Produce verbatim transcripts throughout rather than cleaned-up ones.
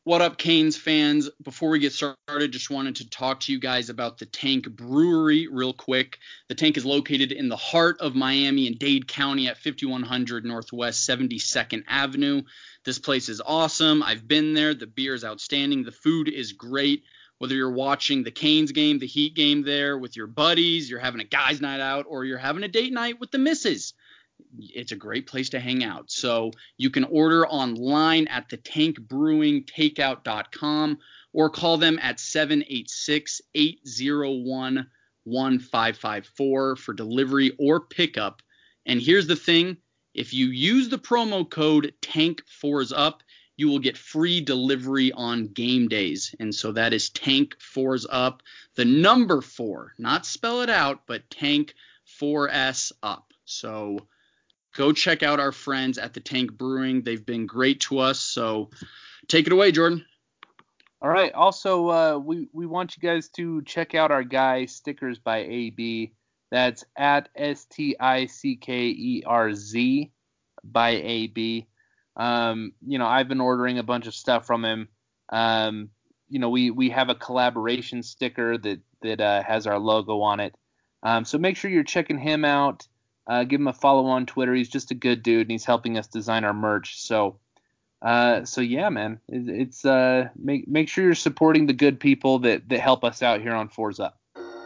What up, Canes fans? Before we get started, just wanted to talk to you guys about the Tank Brewery real quick. The Tank is located in the heart of Miami in Dade County at fifty-one hundred Northwest seventy-second Avenue. This place is awesome. I've been there. The beer is outstanding. The food is great. Whether you're watching the Canes game, the Heat game there with your buddies, you're having a guys' night out, or you're having a date night with the missus, it's a great place to hang out. So you can order online at the tank brewing takeout dot com or call them at seven eight six, eight zero one, one five five four for delivery or pickup. And here's the thing. If you use the promo code tank fours up, you will get free delivery on game days. And so that is tank fours up, the number four, not spell it out, but tank four S up. So go check out our friends at the Tank Brewing. They've been great to us. So take it away, Jordan. All right. Also, uh, we, we want you guys to check out our guy, Stickers by A B. That's at S T I C K E R Z by A B. Um, you know, I've been ordering a bunch of stuff from him. Um, you know, we, we have a collaboration sticker that, that uh, has our logo on it. Um, so make sure you're checking him out. Uh, give him a follow on Twitter. He's just a good dude, and he's helping us design our merch. So, uh, so yeah, man, it, it's uh, make make sure you're supporting the good people that that help us out here on Fours Up.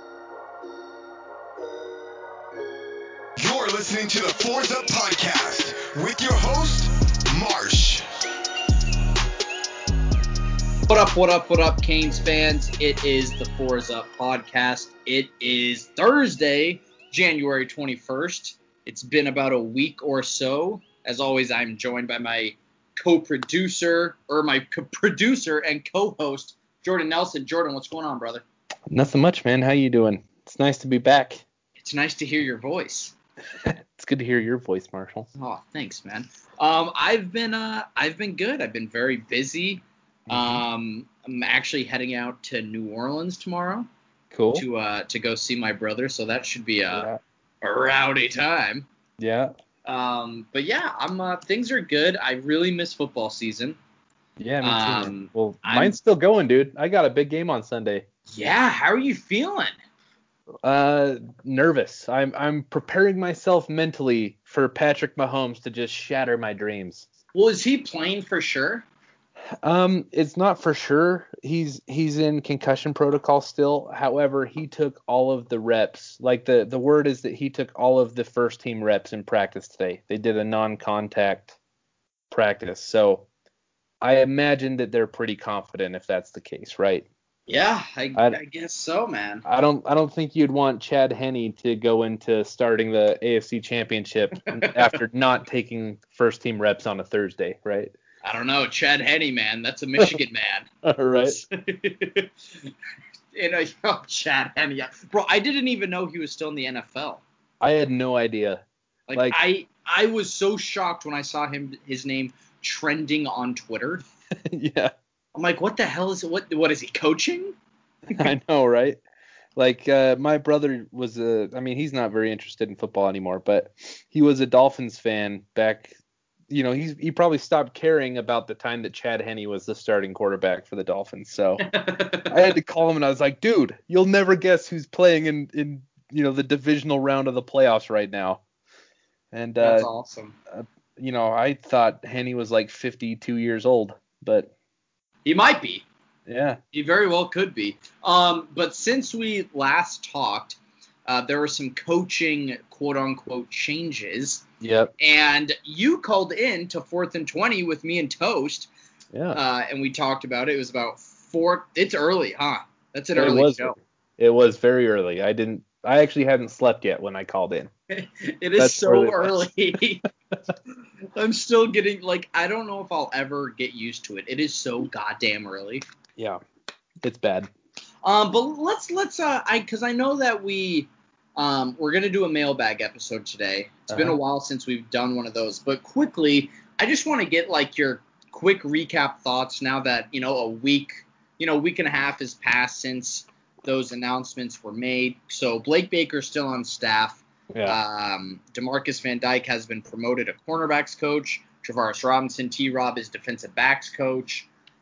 You're listening to the Fours Up podcast with your host, Marsh. What up, what up, what up, Canes fans? It is the Fours Up podcast. It is Thursday, January twenty-first. It's been about a week or so. As always, I'm joined by my co-producer, or my co- producer and co-host, Jordan Nelson. Jordan, what's going on, brother? Nothing much, man. How you doing? It's nice to be back. It's nice to hear your voice. It's good to hear your voice, Marshall. Oh, thanks, man. Um, I've been uh, I've been good. I've been very busy. Mm-hmm. Um, I'm actually heading out to New Orleans tomorrow. Cool. To uh to go see my brother, so that should be a Yeah. a rowdy time. Yeah. Um, but yeah, I'm uh, things are good. I really miss football season. Yeah, me too. Um, Man. Well, I'm- mine's still going, dude. I got a big game on Sunday. Yeah, how are you feeling? Uh, nervous. I'm I'm preparing myself mentally for Patrick Mahomes to just shatter my dreams. Well, is he playing for sure? Um, it's not for sure. He's he's in concussion protocol still. However, he took all of the reps. Like the the word is that he took all of the first team reps in practice today. They did a non-contact practice. So I imagine that they're pretty confident if that's the case, right? Yeah, I, I- I guess so, man. I don't I don't think you'd want Chad Henne to go into starting the A F C Championship after not taking first team reps on a Thursday, right? I don't know, Chad Henne, man. That's a Michigan man. All right. you know, oh, Chad Henne, yeah. Bro, I didn't even know he was still in the N F L. I had no idea. Like, Like- I I was so shocked when I saw him his name trending on Twitter. Yeah. I'm like, what the hell is it? What what is he coaching? I know, right? Like, uh, my brother was a, I mean, he's not very interested in football anymore, but he was a Dolphins fan back, you know, he's, he probably stopped caring about the time that Chad Henne was the starting quarterback for the Dolphins. So I had to call him and I was like, dude, you'll never guess who's playing in, in, you know, the divisional round of the playoffs right now. And, uh, That's awesome. uh, you know, I thought Henne was like fifty-two years old, but He might be. yeah. He very well could be. Um, but since we last talked, uh, there were some coaching quote-unquote changes. Yep. And you called in to fourth and twenty with me and Toast, Yeah. uh, and we talked about it. It was about four. It's early, huh? That's an It early was, show. It was very early. I didn't. I actually hadn't slept yet when I called in. It is That's so early it was. early. I'm still getting, like, I don't know if I'll ever get used to it. It is so goddamn early. Yeah, it's bad. Um, but let's let's uh, I because I know that we um we're gonna do a mailbag episode today. It's been a Uh-huh. while since we've done one of those, but quickly, I just want to get like your quick recap thoughts now that you know a week, you know, week and a half has passed since those announcements were made. So Blake Baker's still on staff. Yeah. Um, DeMarcus Van Dyke has been promoted to cornerbacks coach. Travaris Robinson, T-Rob is defensive backs coach.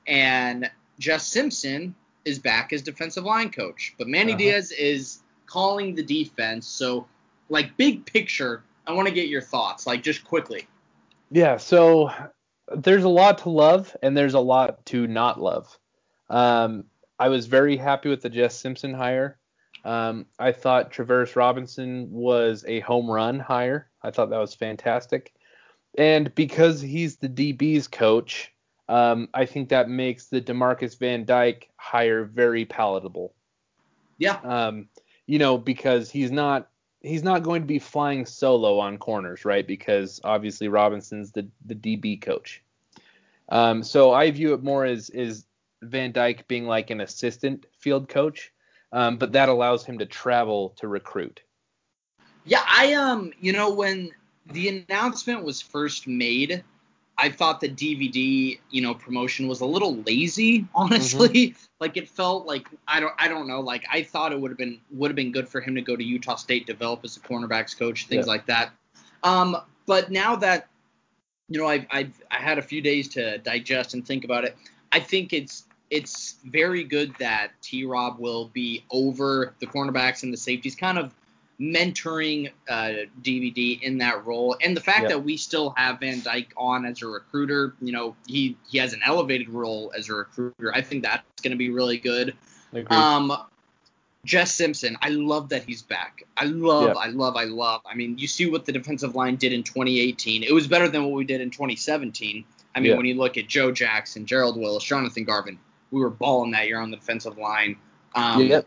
and Jess Simpson is back as defensive line coach. But Manny Uh-huh. Diaz is calling the defense. So, like, big picture, I want to get your thoughts, like, just quickly. Yeah, so there's a lot to love and there's a lot to not love. Um, I was very happy with the Jess Simpson hire. Um, I thought Travaris Robinson was a home run hire. I thought that was fantastic. And because he's the D B's coach, um, I think that makes the DeMarcus Van Dyke hire very palatable. Yeah. Um, you know, because he's not he's not going to be flying solo on corners, right? Because obviously Robinson's the the D B coach. Um, so I view it more as is Van Dyke being like an assistant field coach, um, but that allows him to travel to recruit. Yeah, I um, you know, when the announcement was first made, I thought the D V D, you know, promotion was a little lazy, honestly. Mm-hmm. Like it felt like I don't I don't know, like I thought it would have been would have been good for him to go to Utah State, develop as a cornerbacks coach, things Yeah. like that. Um, but now that you know, I've I've I had a few days to digest and think about it, I think it's it's very good that T-Rob will be over the cornerbacks and the safeties, kind of mentoring uh, D V D in that role. And the fact Yep. that we still have Van Dyke on as a recruiter, you know, he, he has an elevated role as a recruiter. I think that's going to be really good. Agreed. Um, Jess Simpson, I love that he's back. I love, Yep. I love, I love. I mean, you see what the defensive line did in twenty eighteen. It was better than what we did in twenty seventeen. I mean, Yeah. when you look at Joe Jackson, Gerald Willis, Jonathan Garvin, we were balling that year on the defensive line. Um, Yep.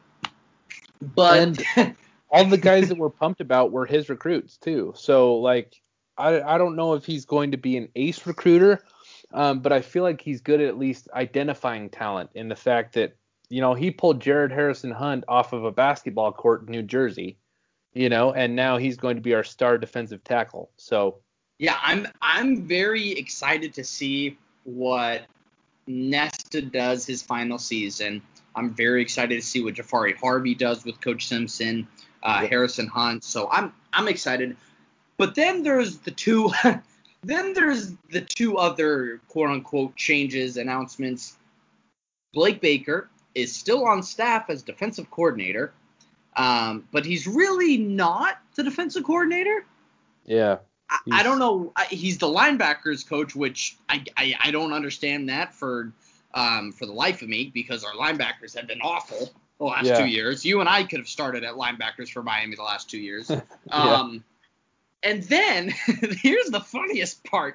But And all the guys that were pumped about were his recruits too. So like, I, I don't know if he's going to be an ace recruiter, um, but I feel like he's good at at least identifying talent in the fact that, you know, he pulled Jared Harrison Hunt off of a basketball court in New Jersey, you know, and now he's going to be our star defensive tackle. So yeah, I'm I'm very excited to see what Nesta does his final season. I'm very excited to see what Jafari Harvey does with Coach Simpson, uh, Yep. Harrison Hunt. So I'm I'm excited. But then there's the two then there's the two other quote unquote changes, announcements. Blake Baker is still on staff as defensive coordinator, um, but he's really not the defensive coordinator. yeah, I, I don't know. I, he's the linebackers coach, which I, I, I don't understand that for um, for the life of me, because our linebackers have been awful the last Yeah. two years. You and I could have started at linebackers for Miami the last two years. yeah. Um, and then here's the funniest part.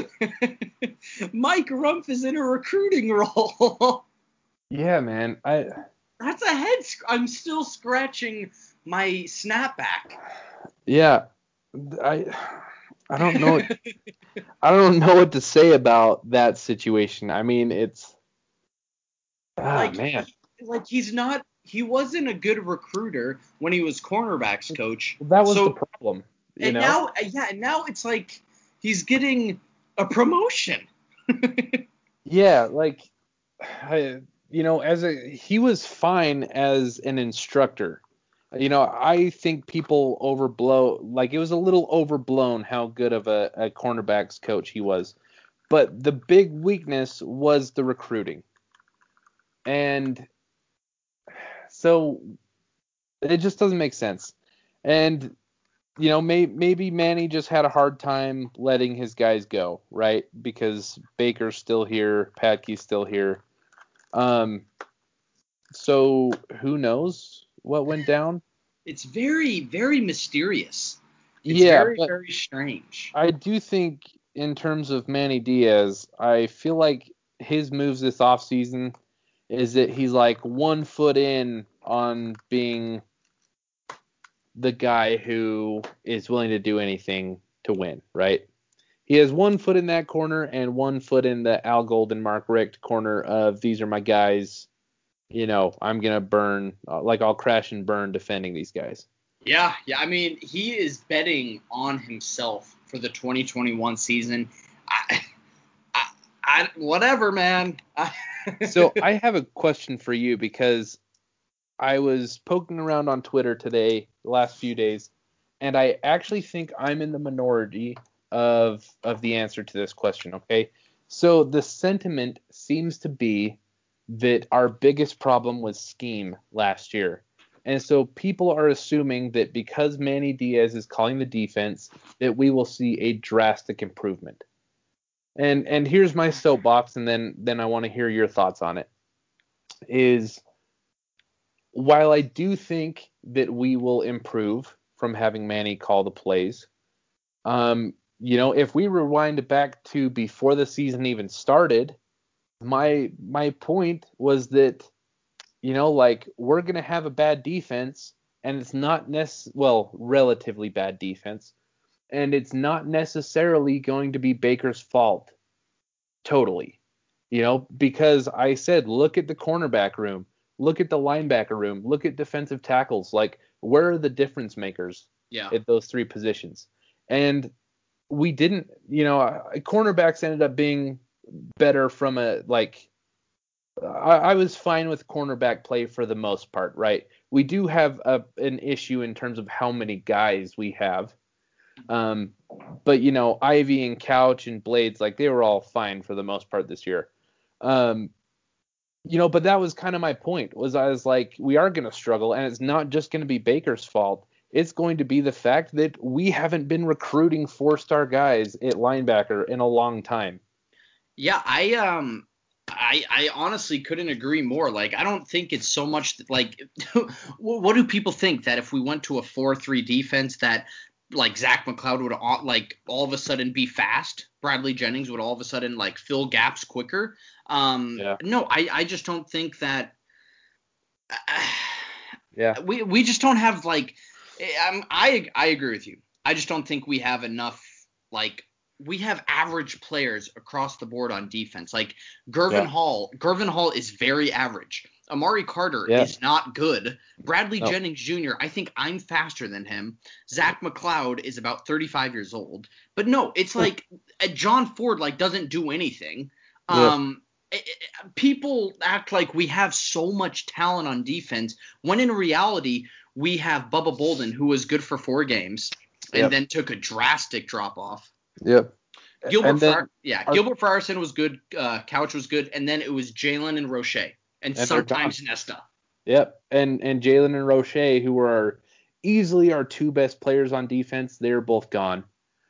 Mike Rumpf is in a recruiting role. Yeah, man. I That's a head. Sc- I'm still scratching my snapback. yeah. I I don't know. I don't know what to say about that situation. I mean, it's ah like, man. he- like he's not. He wasn't a good recruiter when he was cornerbacks coach. Well, that was so, the problem, you and know. now, yeah, and now it's like he's getting a promotion. Yeah, like I, you know, as a he was fine as an instructor. You know, I think people overblow, like it was a little overblown how good of a, a cornerbacks coach he was. But the big weakness was the recruiting. And so it just doesn't make sense. And, you know, may, maybe Manny just had a hard time letting his guys go, right? Because Baker's still here, Patke's still here. Um, so who knows what went down? It's very, very mysterious. It's Yeah, very, but very strange. I do think in terms of Manny Diaz, I feel like his moves this offseason is that he's like one foot in on being the guy who is willing to do anything to win, right? He has one foot in that corner and one foot in the Al Golden, Mark Richt corner of these are my guys. You know, I'm going to burn, like I'll crash and burn defending these guys. Yeah, yeah. I mean, he is betting on himself for the twenty twenty-one season. I, I, I whatever, man. So I have a question for you because I was poking around on Twitter today, the last few days, and I actually think I'm in the minority of of the answer to this question. Okay, So the sentiment seems to be that our biggest problem was scheme last year. And so people are assuming that because Manny Diaz is calling the defense, that we will see a drastic improvement. And and here's my soapbox, and then then I want to hear your thoughts on it. Is while I do think that we will improve from having Manny call the plays, um, you know, if we rewind back to before the season even started, my my point was that, you know, like, we're going to have a bad defense, and it's not nec- well, relatively bad defense, and it's not necessarily going to be Baker's fault totally. You know, because I said, look at the cornerback room, look at the linebacker room, look at defensive tackles. Like, where are the difference makers Yeah. at those three positions? And we didn't, you know, cornerbacks ended up being better from a, like, I, I was fine with cornerback play for the most part, right? We do have a, an issue in terms of how many guys we have. Um, but, you know, Ivy and Couch and Blades, like, they were all fine for the most part this year. Um, you know, but that was kind of my point, was I was like, we are going to struggle, and it's not just going to be Baker's fault. It's going to be the fact that we haven't been recruiting four-star guys at linebacker in a long time. Yeah, I um I I honestly couldn't agree more. Like, I don't think it's so much that, like, what do people think, that if we went to a four three defense that, like, Zach McCloud would all, like all of a sudden be fast? Bradley Jennings would all of a sudden, like, fill gaps quicker? Um Yeah. no, I I just don't think that uh, Yeah. we we just don't have, like, I'm, I I agree with you. I just don't think we have enough, like, we have average players across the board on defense. Like, Gervin Yeah. Hall, Gervin Hall is very average. Amari Carter Yeah. is not good. Bradley No. Jennings Junior, I think I'm faster than him. Zach McCloud is about thirty-five years old. But no, it's like uh, John Ford, like, doesn't do anything. Yeah. Um, it- it- people act like we have so much talent on defense, when in reality we have Bubba Bolden, who was good for four games and Yep. then took a drastic drop off. Yep. Gilbert, And then Fri- yeah, our- Gilbert Frierson was good. Uh, Couch was good, and then it was Jalen and Roche, and, And they're sometimes Nesta. Yep. And and Jalen and Roche, who were our, easily our two best players on defense, they're both gone.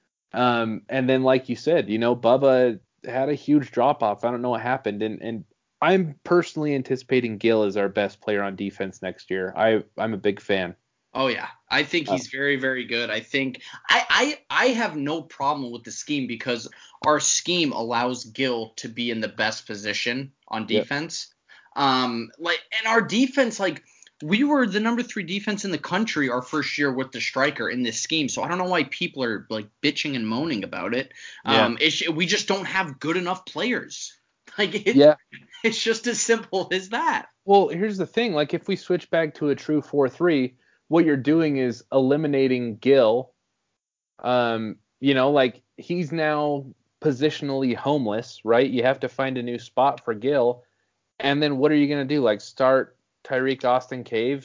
Um, and then, like you said, you know, Bubba had a huge drop off. I don't know what happened, and and I'm personally anticipating Gil as our best player on defense next year. I I'm a big fan. Oh yeah, I think he's very, very good. I think I, I I have no problem with the scheme, because our scheme allows Gil to be in the best position on defense. Yep. Um, like, and our defense, like, we were the number three defense in the country our first year with the striker in this scheme. So I don't know why people are, like, bitching and moaning about it. Yeah. Um, it's, we just don't have good enough players. Like, it, Yeah. It's just as simple as that. Well, here's the thing. Like, if we switch back to a true four three, what you're doing is eliminating Gil. Um, you know, like, he's now positionally homeless, right? You have to find a new spot for Gil. And then what are you going to do? Like, start Tyreek Austin Cave?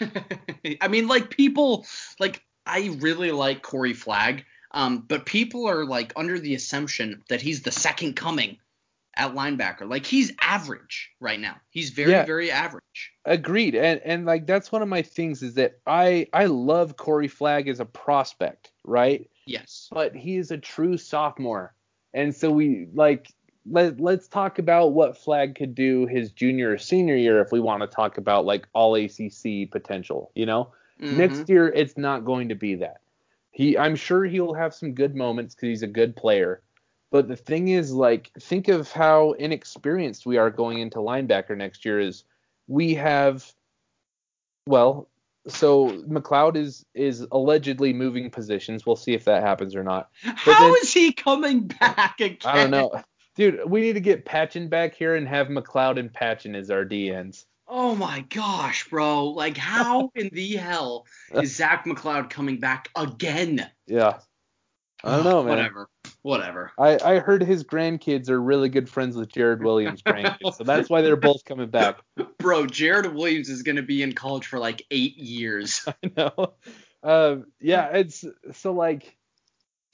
I mean, like, people, like, I really like Corey Flagg, um, but people are, like, under the assumption that he's the second coming at linebacker. Like, he's average right now. He's very, Yeah. very average. Agreed. And and like, that's one of my things, is that I I love Corey Flagg as a prospect, right? Yes. But he is a true sophomore. And so we, like, let, let's talk about what Flagg could do his junior or senior year, if we want to talk about, like, all A C C potential, you know? Mm-hmm. Next year, it's not going to be that. He, I'm sure he'll have some good moments because he's a good player. But the thing is, like, think of how inexperienced we are going into linebacker next year. Is we have, well, so McCloud is is allegedly moving positions. We'll see if that happens or not. But How then, is he coming back again? I don't know. Dude, we need to get Patchen back here and have McCloud and Patchen as our D Ns. Oh my gosh, bro. Like, how in the hell is Zach McCloud coming back again? Yeah. I don't know, man. Whatever. Whatever. I, I heard his grandkids are really good friends with Jared Williams' grandkids, so that's why they're both coming back. Bro, Jared Williams is going to be in college for like eight years. I know. Um, yeah, it's so, like,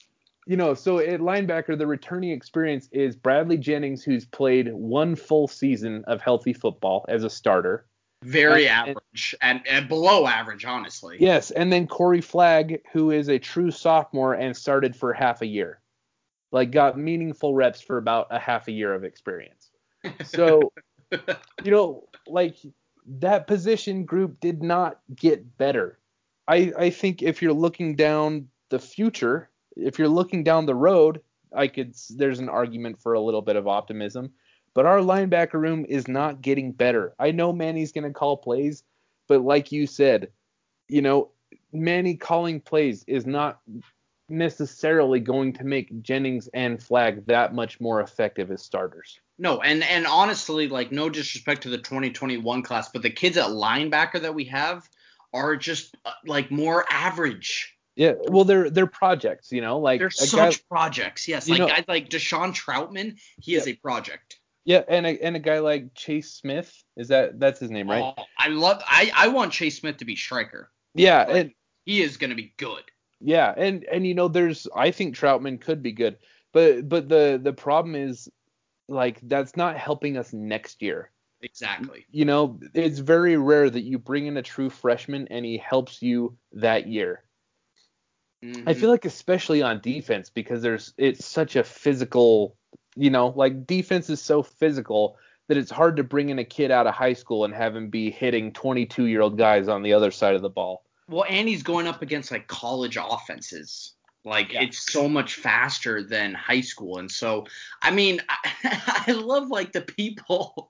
you know, so at linebacker, the returning experience is Bradley Jennings, who's played one full season of healthy football as a starter. Very and, average and, and below average, honestly. Yes, and then Corey Flagg, who is a true sophomore and started for half a year. Like, got meaningful reps for about a half a year of experience. So, you know, like, that position group did not get better. I, I think if you're looking down the future, if you're looking down the road, I could there's an argument for a little bit of optimism. But our linebacker room is not getting better. I know Manny's going to call plays, but like you said, you know, Manny calling plays is not necessarily going to make Jennings and Flagg that much more effective as starters. No, and and honestly, like, no disrespect to the twenty twenty-one class, but the kids at linebacker that we have are just uh, like more average. Yeah, well, they're they're projects, you know, like they're a such guy, projects. Yes, you like know, guys like Deshaun Troutman, he yeah, is a project. Yeah, and a and a guy like Chase Smith, is that that's his name, right? Oh, I love. I I want Chase Smith to be striker. Yeah, Like, and he is going to be good. yeah, and and you know, there's I think Troutman could be good, but but the the problem is, like, that's not helping us next year. Exactly. You know, it's very rare that you bring in a true freshman and he helps you that year. Mm-hmm. I feel like especially on defense, because there's it's such a physical, you know, like, defense is so physical that it's hard to bring in a kid out of high school and have him be hitting twenty-two-year-old guys on the other side of the ball. Well, and he's going up against like college offenses. Like, Yeah. it's so much faster than high school. And so, I mean, I, I love like the people.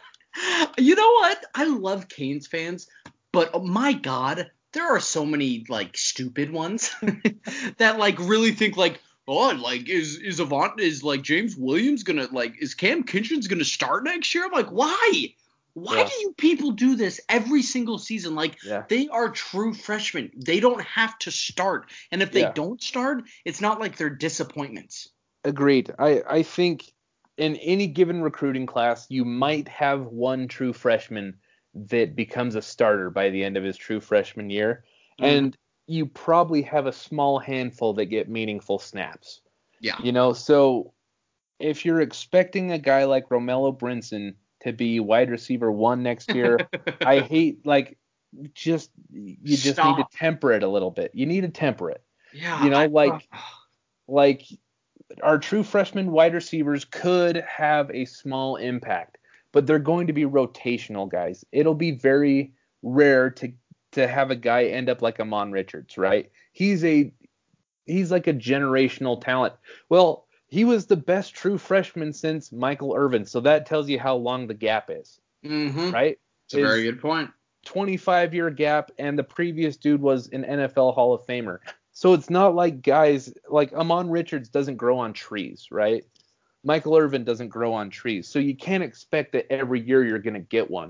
You know what? I love Canes fans, but oh my God, there are so many like stupid ones that like really think like, oh, like is is Avant is like James Williams gonna like is Cam Kinchins gonna start next year? I'm like, why? Why Yeah. do you people do this every single season? Like, Yeah. they are true freshmen. They don't have to start. And if they Yeah. don't start, it's not like they're disappointments. Agreed. I, I think in any given recruiting class, you might have one true freshman that becomes a starter by the end of his true freshman year. Mhm. And you probably have a small handful that get meaningful snaps. Yeah. You know, so if you're expecting a guy like Romello Brinson to be wide receiver one next year, I hate, like, just, you just need to Stop. temper it a little bit. You need to temper it. Yeah. You know, I- like, uh, like our true freshman wide receivers could have a small impact, but they're going to be rotational guys. It'll be very rare to to have a guy end up like Amon Richards, right? He's a he's like a generational talent. Well, he was the best true freshman since Michael Irvin, so that tells you how long the gap is, mhm. right? It's a very good point. twenty-five year gap, and the previous dude was an N F L Hall of Famer. So it's not like guys like Amon Richards doesn't grow on trees, right? Michael Irvin doesn't grow on trees. So you can't expect that every year you're going to get one.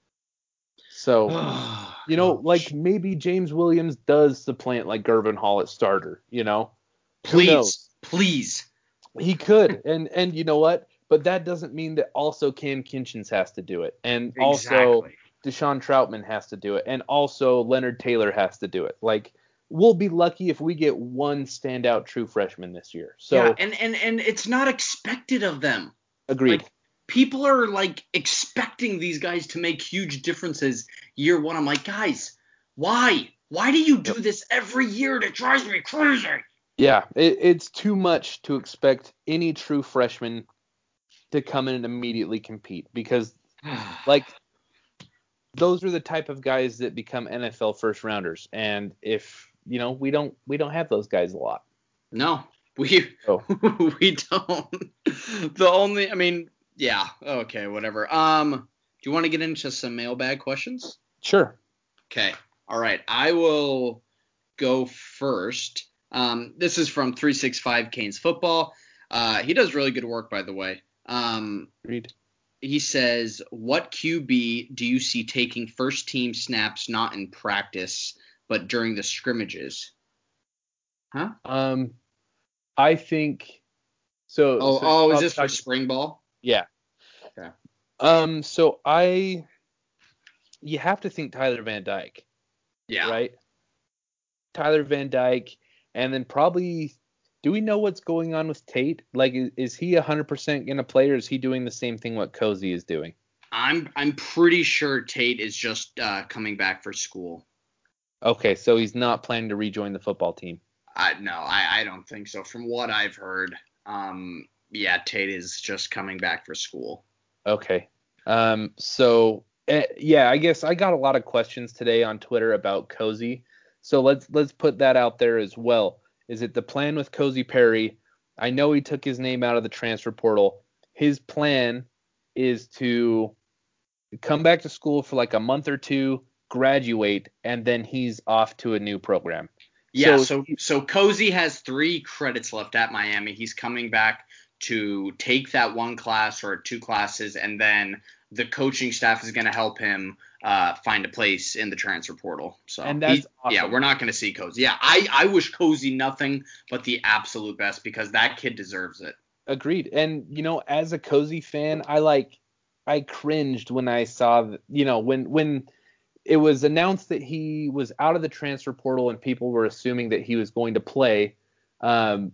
So, you know, like, maybe James Williams does supplant like Gervin Hall at starter, you know? Who knows? Please. Please. He could. And and you know what? But that doesn't mean that also Cam Kinchins has to do it. And also Exactly. Deshaun Troutman has to do it. And also Leonard Taylor has to do it. Like, we'll be lucky if we get one standout true freshman this year. So, Yeah, and, and, and it's not expected of them. agreed. Like, people are like expecting these guys to make huge differences year one. I'm like, guys, why? Why do you do this every year? That drives me crazy. Yeah, it, it's too much to expect any true freshman to come in and immediately compete, because, like, those are the type of guys that become N F L first rounders, and if you know, we don't we don't have those guys a lot. No, we Oh. we don't. The only, I mean, yeah, okay, whatever. Um, do you want to get into some mailbag questions? Sure. Okay, all right. I will go first. Um, this is from three sixty-five Canes Football. Uh, he does really good work, by the way. Um, Read. he says, what Q B do you see taking first team snaps not in practice, but during the scrimmages? Huh? Um, I think so. Oh, so oh, is I'll this for talk- spring ball? Yeah. Okay. Um. So I, you have to think Tyler Van Dyke, Yeah. right? Tyler Van Dyke, and then probably do we know what's going on with Tate? Like, is, is he one hundred percent going to play, or is he doing the same thing what Cozy is doing? I'm I'm pretty sure Tate is just uh, coming back for school. Okay, so he's not planning to rejoin the football team. Uh, no, I, I don't think so. From what I've heard, um, yeah, Tate is just coming back for school. Okay. Um, so, uh, yeah, I guess I got a lot of questions today on Twitter about Cozy. So let's let's put that out there as well. Is it the plan with Cozy Perry? I know he took his name out of the transfer portal. His plan is to come back to school for like a month or two, graduate, and then he's off to a new program. Yeah, so so so Cozy has three credits left at Miami. He's coming back to take that one class or two classes, and then the coaching staff is going to help him uh, find a place in the transfer portal. So and that's he, awesome. Yeah, we're not going to see Cozy. Yeah, I, I wish Cozy nothing but the absolute best because that kid deserves it. Agreed. And you know, as a Cozy fan, I like I cringed when I saw, you know, when when it was announced that he was out of the transfer portal and people were assuming that he was going to play. Um,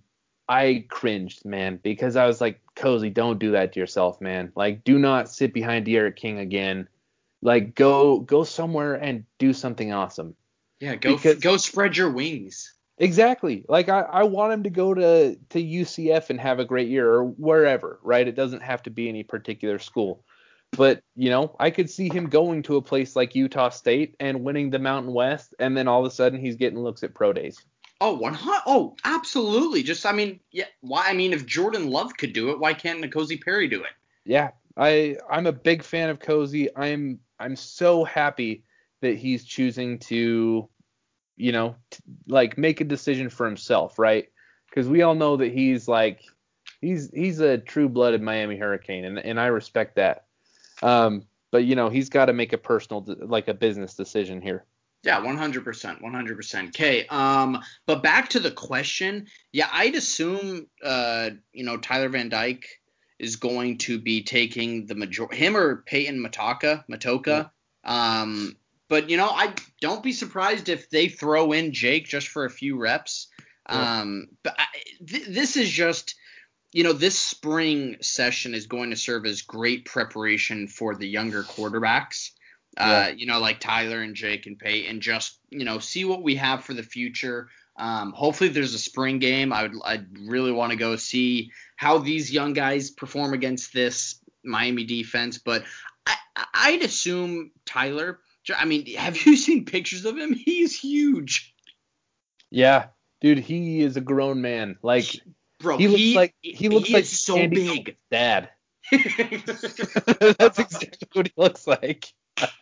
I cringed, man, because I was like, Cozy, don't do that to yourself, man. Like, do not sit behind De'Aaron King again. Like, go go somewhere and do something awesome. Yeah, go because, go spread your wings. Exactly. Like, I, I want him to go to, to U C F and have a great year, or wherever, right? It doesn't have to be any particular school. But, you know, I could see him going to a place like Utah State and winning the Mountain West, and then all of a sudden he's getting looks at pro days. Oh, one hundred Oh, absolutely. Just, I mean, yeah. Why? I mean, if Jordan Love could do it, why can't N'Kosi Perry do it? Yeah, I I'm a big fan of Cozy. I'm I'm so happy that he's choosing to, you know, t- like make a decision for himself, right? Because we all know that he's like he's he's a true-blooded Miami Hurricane, and and I respect that. Um, but you know, he's got to make a personal, like a business decision here. Yeah, one hundred percent, one hundred percent. Okay, um, but back to the question. Yeah, I'd assume, uh, you know, Tyler Van Dyke is going to be taking the major, him or Peyton Mataka, Matoka. Yeah. Um, but you know, I don't be surprised if they throw in Jake just for a few reps. Yeah. Um, but I, th- this is just, you know, this spring session is going to serve as great preparation for the younger quarterbacks. Uh, yeah. You know, like Tyler and Jake and Peyton, just, you know, see what we have for the future. Um, hopefully there's a spring game. I would, I'd really want to go see how these young guys perform against this Miami defense. But I, I'd assume Tyler, I mean, have you seen pictures of him? He's huge. Yeah, dude, he is a grown man. Like, bro, he looks he, like he looks he like is so Andy big. Dad. That's exactly what he looks like.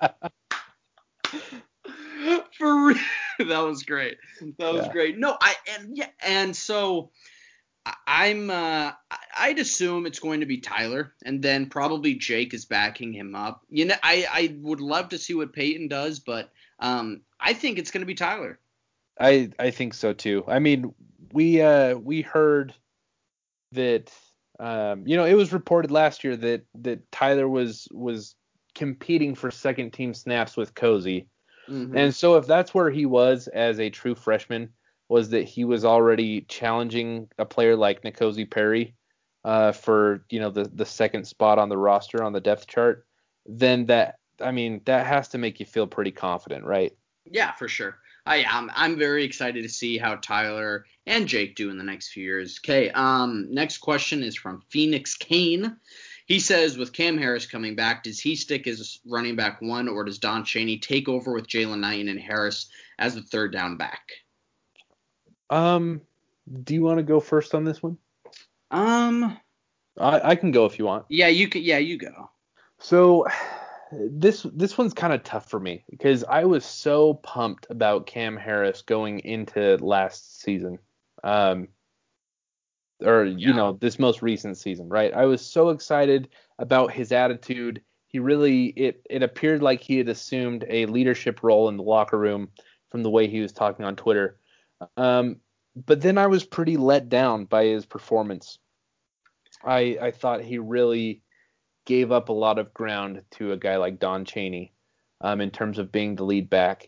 For real. That was great. That was yeah. great. No, I and yeah, and so I'm uh I'd assume it's going to be Tyler, and then probably Jake is backing him up. You know, I I would love to see what Peyton does, but um I think it's going to be Tyler. I I think so too. I mean, we uh we heard that um you know, it was reported last year that that Tyler was was competing for second team snaps with Cozy. Mm-hmm. And so if that's where he was as a true freshman, was that he was already challenging a player like N'Kosi Perry uh, for, you know, the, the second spot on the roster on the depth chart, then that, I mean, that has to make you feel pretty confident, right? Yeah, for sure. I am. I'm very excited to see how Tyler and Jake do in the next few years. Okay, um, next question is from Phoenix Kane. He says, with Cam Harris coming back, does he stick as running back one, or does Don Chaney take over with Jalen Knighton and Harris as the third down back? Um, do you want to go first on this one? Um, I, I can go if you want. Yeah, you can. Yeah, you go. So this this one's kind of tough for me because I was so pumped about Cam Harris going into last season. Um. or, you yeah. know, this most recent season, right? I was so excited about his attitude. He really, it, it appeared like he had assumed a leadership role in the locker room from the way he was talking on Twitter. Um, but then I was pretty let down by his performance. I, I thought he really gave up a lot of ground to a guy like Don Chaney um, in terms of being the lead back.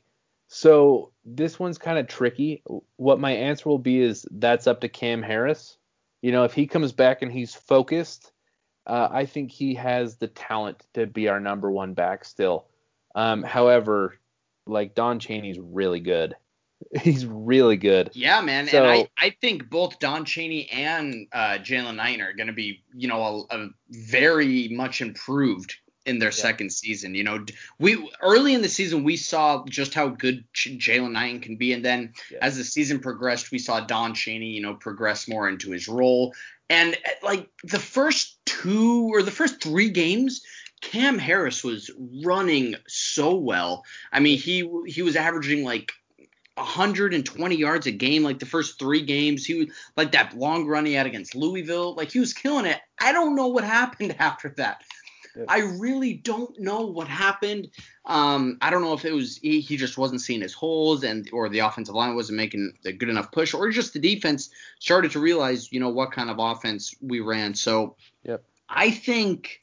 So this one's kind of tricky. What my answer will be is that's up to Cam Harris. You know, if he comes back and he's focused, uh, I think he has the talent to be our number one back still. Um, however, like Don Chaney's really good. He's really good. Yeah, man, So, and I, I think both Don Chaney and uh, Jalen Knighton are going to be, you know, a, a very much improved in their Yeah. second season. You know, we early in the season we saw just how good Ch- Jalen Knighton can be, and then Yeah. as the season progressed, we saw Don Chaney, you know, progress more into his role. And like the first two or the first three games, Cam Harris was running so well. I mean, he he was averaging like one hundred twenty yards a game like the first three games. He was like that long run he had against Louisville. Like he was killing it. I don't know what happened after that. Yep. I really don't know what happened. Um, I don't know if it was he, he just wasn't seeing his holes and or the offensive line wasn't making a good enough push, or just the defense started to realize, you know, what kind of offense we ran. So Yep. I think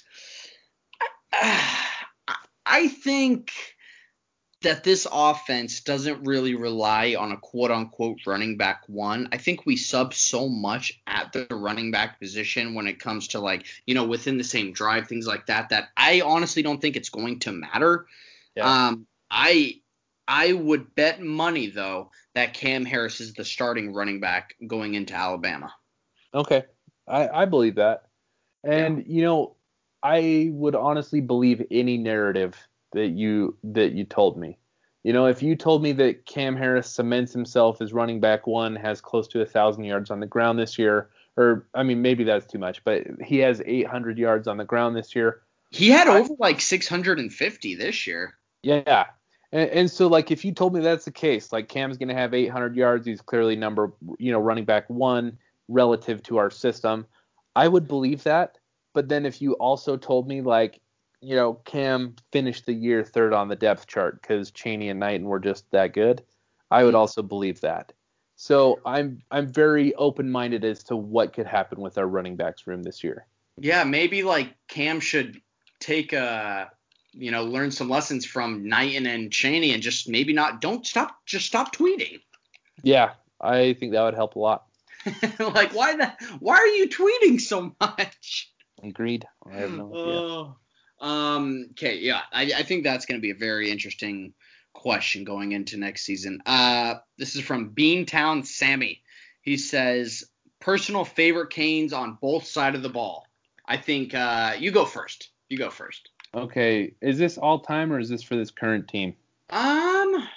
uh, I think that this offense doesn't really rely on a quote-unquote running back one. I think we sub so much at the running back position when it comes to, like, you know, within the same drive, things like that, that I honestly don't think it's going to matter. Yeah. Um, I I would bet money, though, that Cam Harris is the starting running back going into Alabama. Okay. I, I believe that. And, you know, I would honestly believe any narrative that you that you told me. You know, if you told me that Cam Harris cements himself as running back one, has close to a thousand yards on the ground this year, or I mean maybe that's too much, but he has eight hundred yards on the ground this year. He had I, over like six hundred fifty this year. Yeah, and, and so like if you told me that's the case, like Cam's gonna have eight hundred yards, he's clearly number you know running back one relative to our system, I would believe that. But then if you also told me like you know, Cam finished the year third on the depth chart because Chaney and Knighton were just that good, I would also believe that. So I'm I'm very open-minded as to what could happen with our running backs room this year. Yeah, maybe like Cam should take a, you know, learn some lessons from Knighton and Chaney and just maybe not, don't stop, just stop tweeting. Yeah, I think that would help a lot. Like, why the, why are you tweeting so much? Agreed. I have no idea. Oh. Um, okay, yeah, I, I think that's going to be a very interesting question going into next season. Uh, this is from Beantown Sammy. He says, personal favorite Canes on both sides of the ball. I think uh, you go first. You go first. Okay, is this all time or is this for this current team? Um,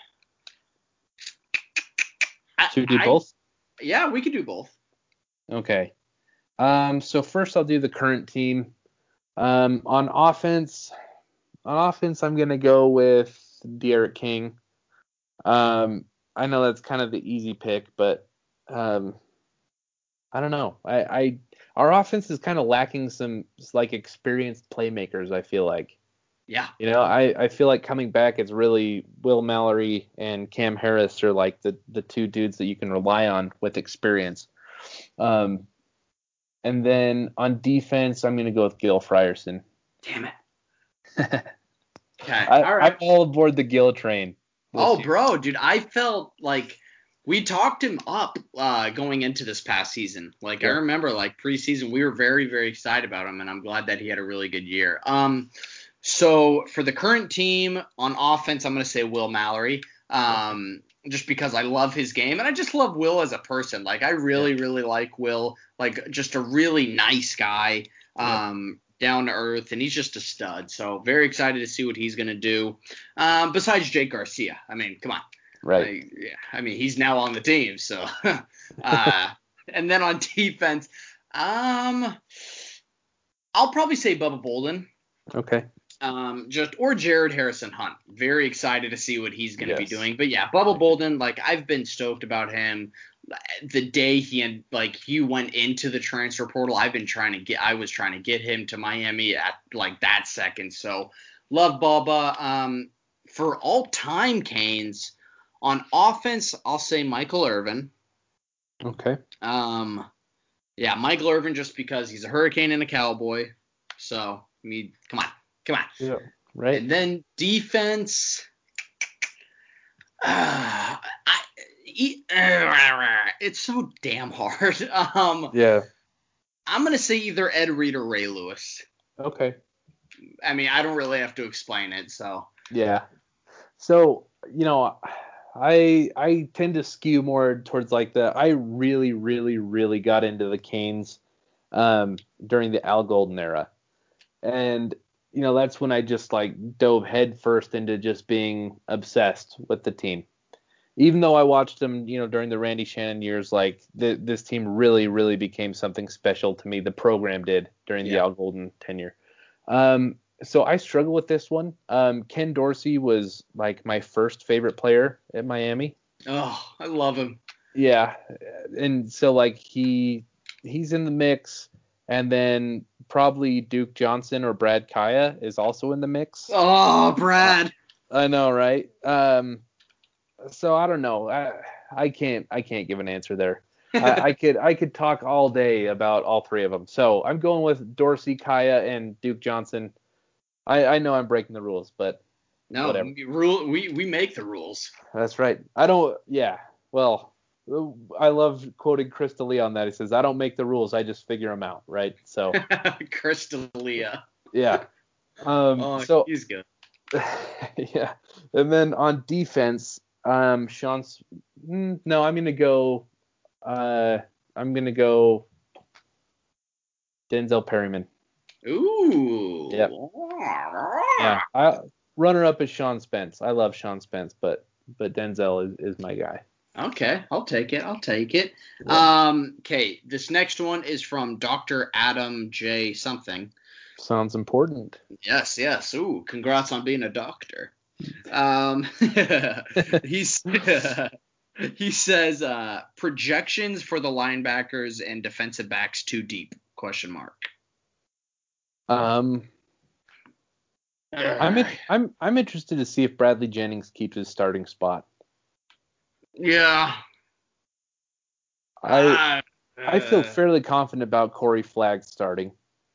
Should we do I, both? Yeah, we could do both. Okay. Um, so first I'll do the current team. Um, on offense, on offense, I'm gonna go with D'Eriq King. Um, I know that's kind of the easy pick, but um, I don't know. I, I our offense is kind of lacking some like experienced playmakers. I feel like. Yeah. You know, I, I feel like coming back, it's really Will Mallory and Cam Harris are like the, the two dudes that you can rely on with experience. Um, and then on defense, I'm going to go with Gil Frierson. Damn it. Okay. I, All right. I'm all aboard the Gil train. Oh, year. bro, dude, I felt like we talked him up uh, going into this past season. Like, Yeah. I remember, like, preseason, we were very, very excited about him, and I'm glad that he had a really good year. Um, so for the current team on offense, I'm going to say Will Mallory, um, just because I love his game, and I just love Will as a person. Like, I really, Yeah. really like Will. Like, just a really nice guy. Um, down to earth, and he's just a stud. So very excited to see what he's going to do. Um, besides Jake Garcia, I mean, come on. Right. I, yeah, I mean, he's now on the team. So, uh, and then on defense, um, I'll probably say Bubba Bolden. Okay. Um, just or Jared Harrison Hunt. Very excited to see what he's going to Yes. be doing. But yeah, Bubba Bolden, like I've been stoked about him. The day he had, like he went into the transfer portal, I've been trying to get. I was trying to get him to Miami at like that second. So love Bubba. Um, for all time Canes on offense, I'll say Michael Irvin. Okay. Um, yeah, Michael Irvin just because he's a Hurricane and a Cowboy. So I mean, come on. Come on. Yeah. Right. And then defense, Uh, I, e- it's so damn hard. Um, Yeah. I'm gonna say either Ed Reed or Ray Lewis. Okay. I mean, I don't really have to explain it, so. Yeah. So, you know, I I tend to skew more towards like the I really, really, really got into the Canes um, during the Al Golden era. And, you know, that's when I just like dove headfirst into just being obsessed with the team. Even though I watched them, you know, during the Randy Shannon years, like the, this team really, really became something special to me. The program did during the Yeah. Al Golden tenure. Um, so I struggle with this one. Um, Ken Dorsey was like my first favorite player at Miami. Oh, I love him. Yeah, and so like he he's in the mix, and then probably Duke Johnson or Brad Kaya is also in the mix. Oh, Brad. I know, right? Um, so I don't know. I I can't I can't give an answer there. I, I could I could talk all day about all three of them. So I'm going with Dorsey, Kaya, and Duke Johnson. I, I know I'm breaking the rules, but No, whatever. we, rule, we, we make the rules. That's right. I don't. Yeah. Well, I love quoting Chris D'Elia on that. He says, "I don't make the rules. I just figure them out." Right. So Chris D'Elia. yeah. Um. Oh, So he's good. yeah. And then on defense, um, Sean's. mm, No, I'm gonna go. Uh, I'm gonna go Denzel Perryman. Ooh. Yep. Yeah. I, runner up is Sean Spence. I love Sean Spence, but but Denzel is, is my guy. Okay, I'll take it. I'll take it. Yeah. Um, okay, this next one is from Doctor Adam J. something. Sounds important. Yes, yes. Ooh, congrats on being a doctor. Um, he's he says uh, projections for the linebackers and defensive backs too deep? Question mark. Um, I'm in, I'm I'm interested to see if Bradley Jennings keeps his starting spot. Yeah. I Uh, I feel uh, fairly confident about Corey Flagg starting.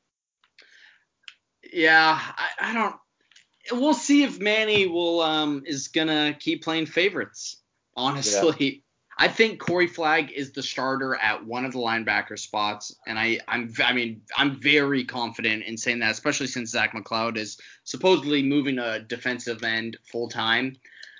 Yeah, I, I don't. We'll see if Manny will um is gonna keep playing favorites. Honestly, I think Corey Flagg is the starter at one of the linebacker spots, and I I'm I mean I'm very confident in saying that, especially since Zach McLeod is supposedly moving a defensive end full time.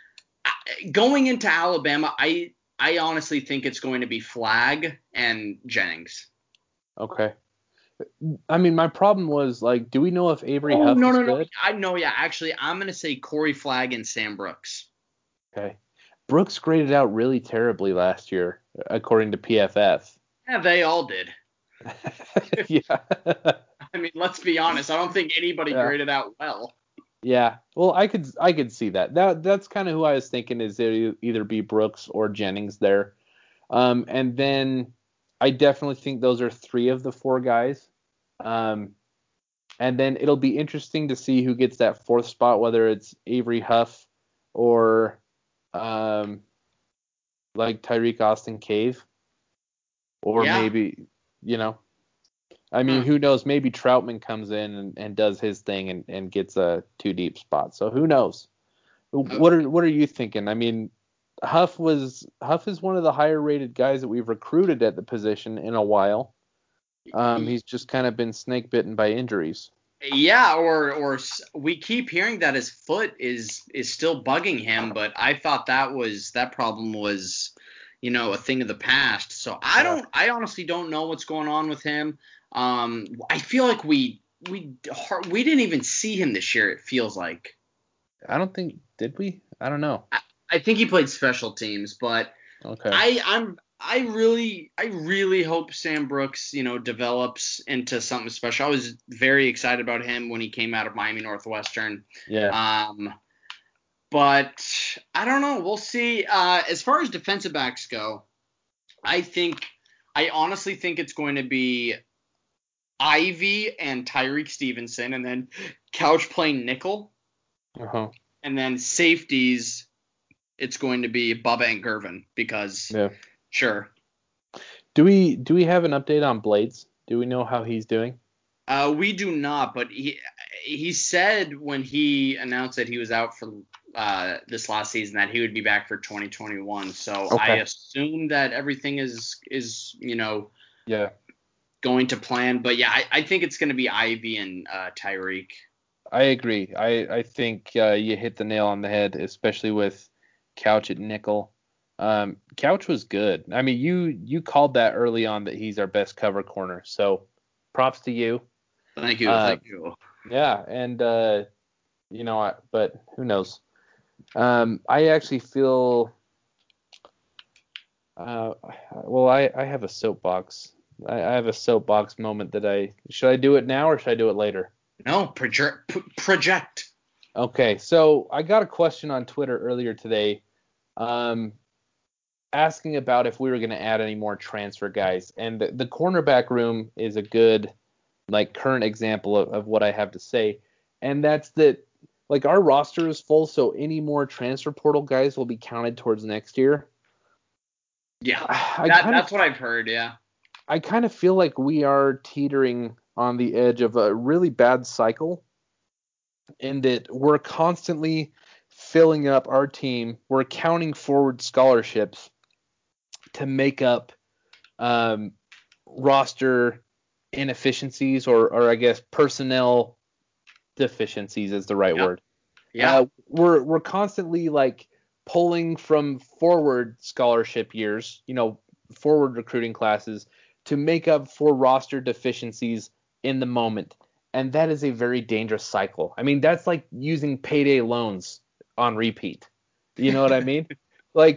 Going into Alabama, I I honestly think it's going to be Flagg and Jennings. Okay. I mean, my problem was like, do we know if Avery Oh Huff no is no no! good? I know yeah. Actually, I'm gonna say Corey Flagg and Sam Brooks. Okay. Brooks graded out really terribly last year, according to P F F. Yeah, they all did. yeah. I mean, let's be honest. I don't think anybody Yeah. graded out well. Yeah. Well, I could I could see that. That that's kind of who I was thinking is it either be Brooks or Jennings there. Um, and then I definitely think those are three of the four guys. Um, and then it'll be interesting to see who gets that fourth spot, whether it's Avery Huff or um, like Tyreek Austin Cave, or Yeah. maybe, you know, I mean, Hmm. who knows? Maybe Troutman comes in and, and does his thing and, and gets a two deep spot. So who knows? What are what are you thinking? I mean, Huff was Huff is one of the higher rated guys that we've recruited at the position in a while. Um, he's just kind of been snake bitten by injuries. Yeah, or or s- we keep hearing that his foot is is still bugging him, but I thought that was that problem was, you know, a thing of the past. So I Yeah. don't, I honestly don't know what's going on with him. Um, I feel like we we har- we didn't even see him this year. It feels like. I don't think did we? I don't know. I, I think he played special teams, but Okay. I I'm I really I really hope Sam Brooks, you know, develops into something special. I was very excited about him when he came out of Miami Northwestern. Yeah. Um, but I don't know. We'll see. Uh, as far as defensive backs go, I think I honestly think it's going to be Ivy and Tyreek Stevenson, and then Couch playing nickel, Uh-huh. and then safeties. It's going to be Bubba and Gervin because Yeah. sure. Do we do we have an update on Blades? Do we know how he's doing? Uh, we do not, but he he said when he announced that he was out for uh, this last season that he would be back for twenty twenty-one. So Okay. I assume that everything is is you know Yeah. going to plan. But yeah, I, I think it's going to be Ivy and uh, Tyreek. I agree. I, I think uh, you hit the nail on the head, especially with Couch at nickel. Um, Couch was good. I mean, you you called that early on that he's our best cover corner. So props to you. Thank you. Uh, thank you. Yeah, and uh, you know, I, but who knows? Um, I actually feel. Uh, well, I, I have a soapbox. I, I have a soapbox moment that I should I do it now or should I do it later? No, project. P- project. Okay, so I got a question on Twitter earlier today, um, asking about if we were going to add any more transfer guys, and the, the cornerback room is a good, like, current example of, of what I have to say, and that's that, like, our roster is full, so any more transfer portal guys will be counted towards next year. Yeah, I that, kind that's of, what I've heard. Yeah. I kind of feel like we are teetering on the edge of a really bad cycle, in that we're constantly filling up our team. We're counting forward scholarships to make up um, roster inefficiencies, or, or I guess personnel deficiencies is the right Yep. word. Yeah. Uh, we're we're constantly like pulling from forward scholarship years, you know, forward recruiting classes to make up for roster deficiencies in the moment. And that is a very dangerous cycle. I mean, that's like using payday loans on repeat. You know what I mean? Like,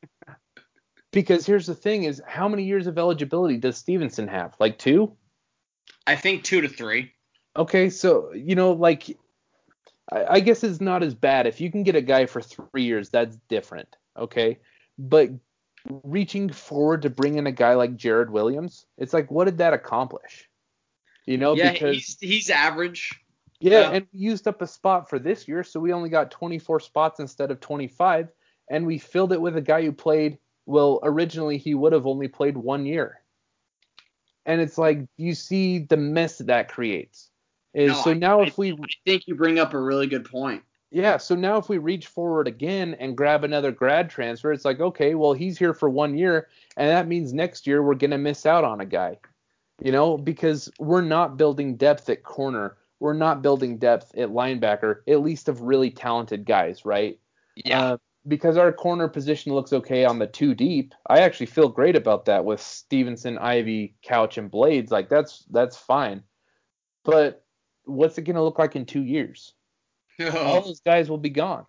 because here's the thing is, how many years of eligibility does Stevenson have? Like two? I think two to three. Okay, so, you know, like, I, I guess it's not as bad. If you can get a guy for three years, that's different. Okay? But reaching forward to bring in a guy like Jared Williams, it's like, what did that accomplish? You know, Yeah, because he's he's average. yeah, Yeah. and we used up a spot for this year, so we only got twenty-four spots instead of twenty-five, and we filled it with a guy who played, well, originally he would have only played one year. And it's like, you see the mess that, that creates. Is No, so I, now I, if we I think you bring up a really good point. yeah, so now if we reach forward again and grab another grad transfer, it's like, okay, well, he's here for one year, and that means next year we're going to miss out on a guy. You know, because we're not building depth at corner. We're not building depth at linebacker, at least of really talented guys, right? Yeah. Uh, because our corner position looks okay on the two deep. I actually feel great about that with Stevenson, Ivy, Couch, and Blades. Like, that's that's fine. But what's it going to look like in two years? All those guys will be gone.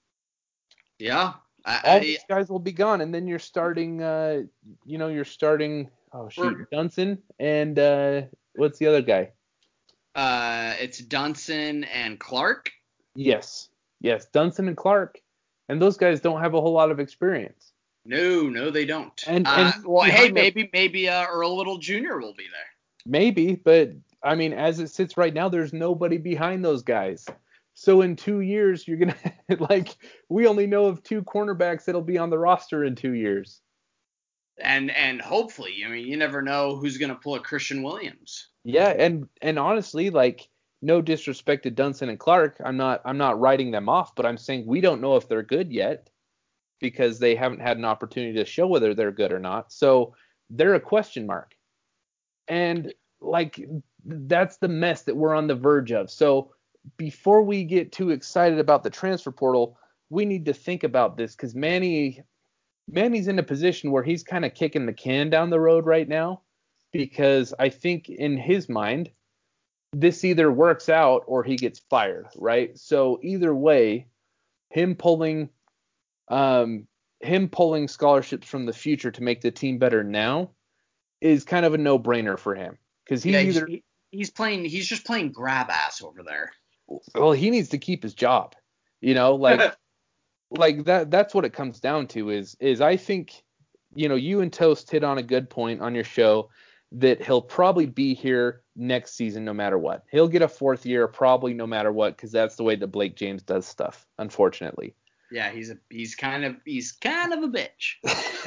Yeah. I, All I, these guys will be gone, and then you're starting, uh, you know, you're starting, oh, shoot, We're- Dunson, and uh, what's the other guy? uh, it's Dunson and Clark. Yes, yes, Dunson and Clark, and those guys don't have a whole lot of experience. No, no, they don't. And- uh, and well, hey, behind them- maybe maybe uh, Earl Little Junior will be there. Maybe, but I mean, as it sits right now, there's nobody behind those guys. So in two years, you're gonna like, we only know of two cornerbacks that'll be on the roster in two years. And and hopefully, I mean, you never know who's gonna pull a Christian Williams. Yeah, and and honestly, like, no disrespect to Dunson and Clark, I'm not I'm not writing them off, but I'm saying we don't know if they're good yet because they haven't had an opportunity to show whether they're good or not. So they're a question mark. And like, that's the mess that we're on the verge of. So before we get too excited about the transfer portal, we need to think about this, because Manny Manny's in a position where he's kind of kicking the can down the road right now, because I think in his mind, this either works out or he gets fired, right? So either way, him pulling um, him pulling scholarships from the future to make the team better now is kind of a no-brainer for him, because he's Yeah, either he, he's playing. He's just playing grab ass over there. well, he needs to keep his job, you know, like like that. That's what it comes down to. Is is I think, you know, you and Toast hit on a good point on your show that he'll probably be here next season no matter what. He'll get a fourth year probably no matter what, because that's the way that Blake James does stuff, unfortunately. Yeah, he's a he's kind of he's kind of a bitch.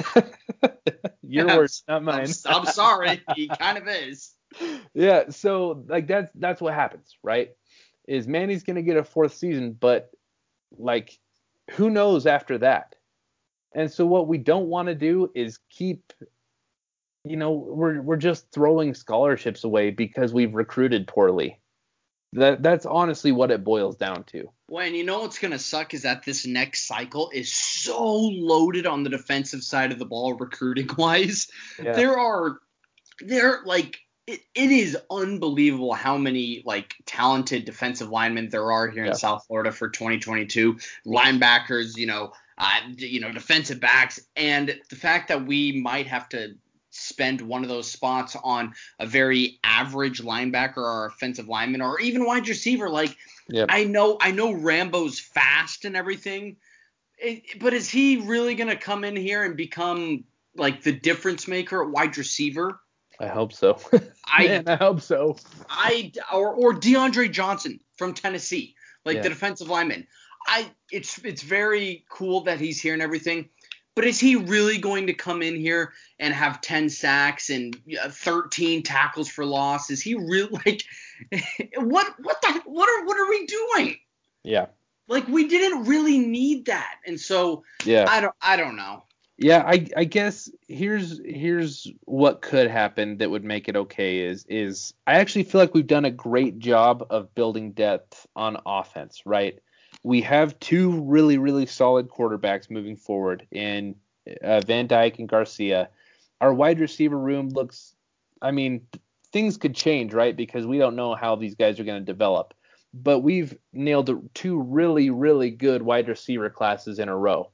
Your words, not mine. I'm, I'm sorry, he kind of is. Yeah, so like that's that's what happens, right? Is Manny's gonna get a fourth season, but like who knows after that? And so what we don't want to do is keep, you know, we're we're just throwing scholarships away because we've recruited poorly. That that's honestly what it boils down to. Well, and you know what's going to suck is that this next cycle is so loaded on the defensive side of the ball recruiting-wise. Yeah. There are, there like, it, it is unbelievable how many, like, talented defensive linemen there are here Yeah. in South Florida for twenty twenty-two. Linebackers, you know, uh, you know, defensive backs. And the fact that we might have to spend one of those spots on a very average linebacker or offensive lineman or even wide receiver, like, Yep. I know I know Rambo's fast and everything, it, but is he really going to come in here and become like the difference maker at wide receiver? I hope so. I Man, I hope so. I or or DeAndre Johnson from Tennessee, like Yeah. the defensive lineman. I it's it's very cool that he's here and everything, but is he really going to come in here and have ten sacks and uh, thirteen tackles for loss? Is he really like what what the what are what are we doing? Yeah. Like, we didn't really need that. And so Yeah. I don't I don't know. Yeah, I I guess here's here's what could happen that would make it okay is is I actually feel like we've done a great job of building depth on offense, right? We have two really really solid quarterbacks moving forward in uh, Van Dyke and Garcia. Our wide receiver room looks, I mean, things could change, right? Because we don't know how these guys are going to develop. But we've nailed two really really good wide receiver classes in a row.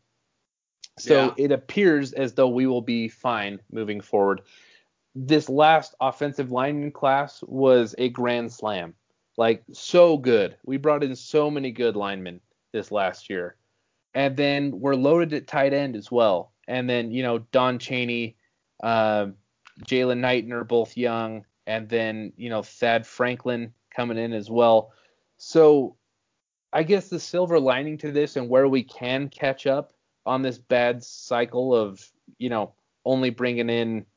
So Yeah. it appears as though we will be fine moving forward. This last offensive lineman class was a grand slam. Like, so good. We brought in so many good linemen this last year. And then we're loaded at tight end as well. And then, you know, Don Chaney, uh, Jalen Knighton are both young. And then, you know, Thad Franklin coming in as well. So I guess the silver lining to this and where we can catch up on this bad cycle of, you know, only bringing in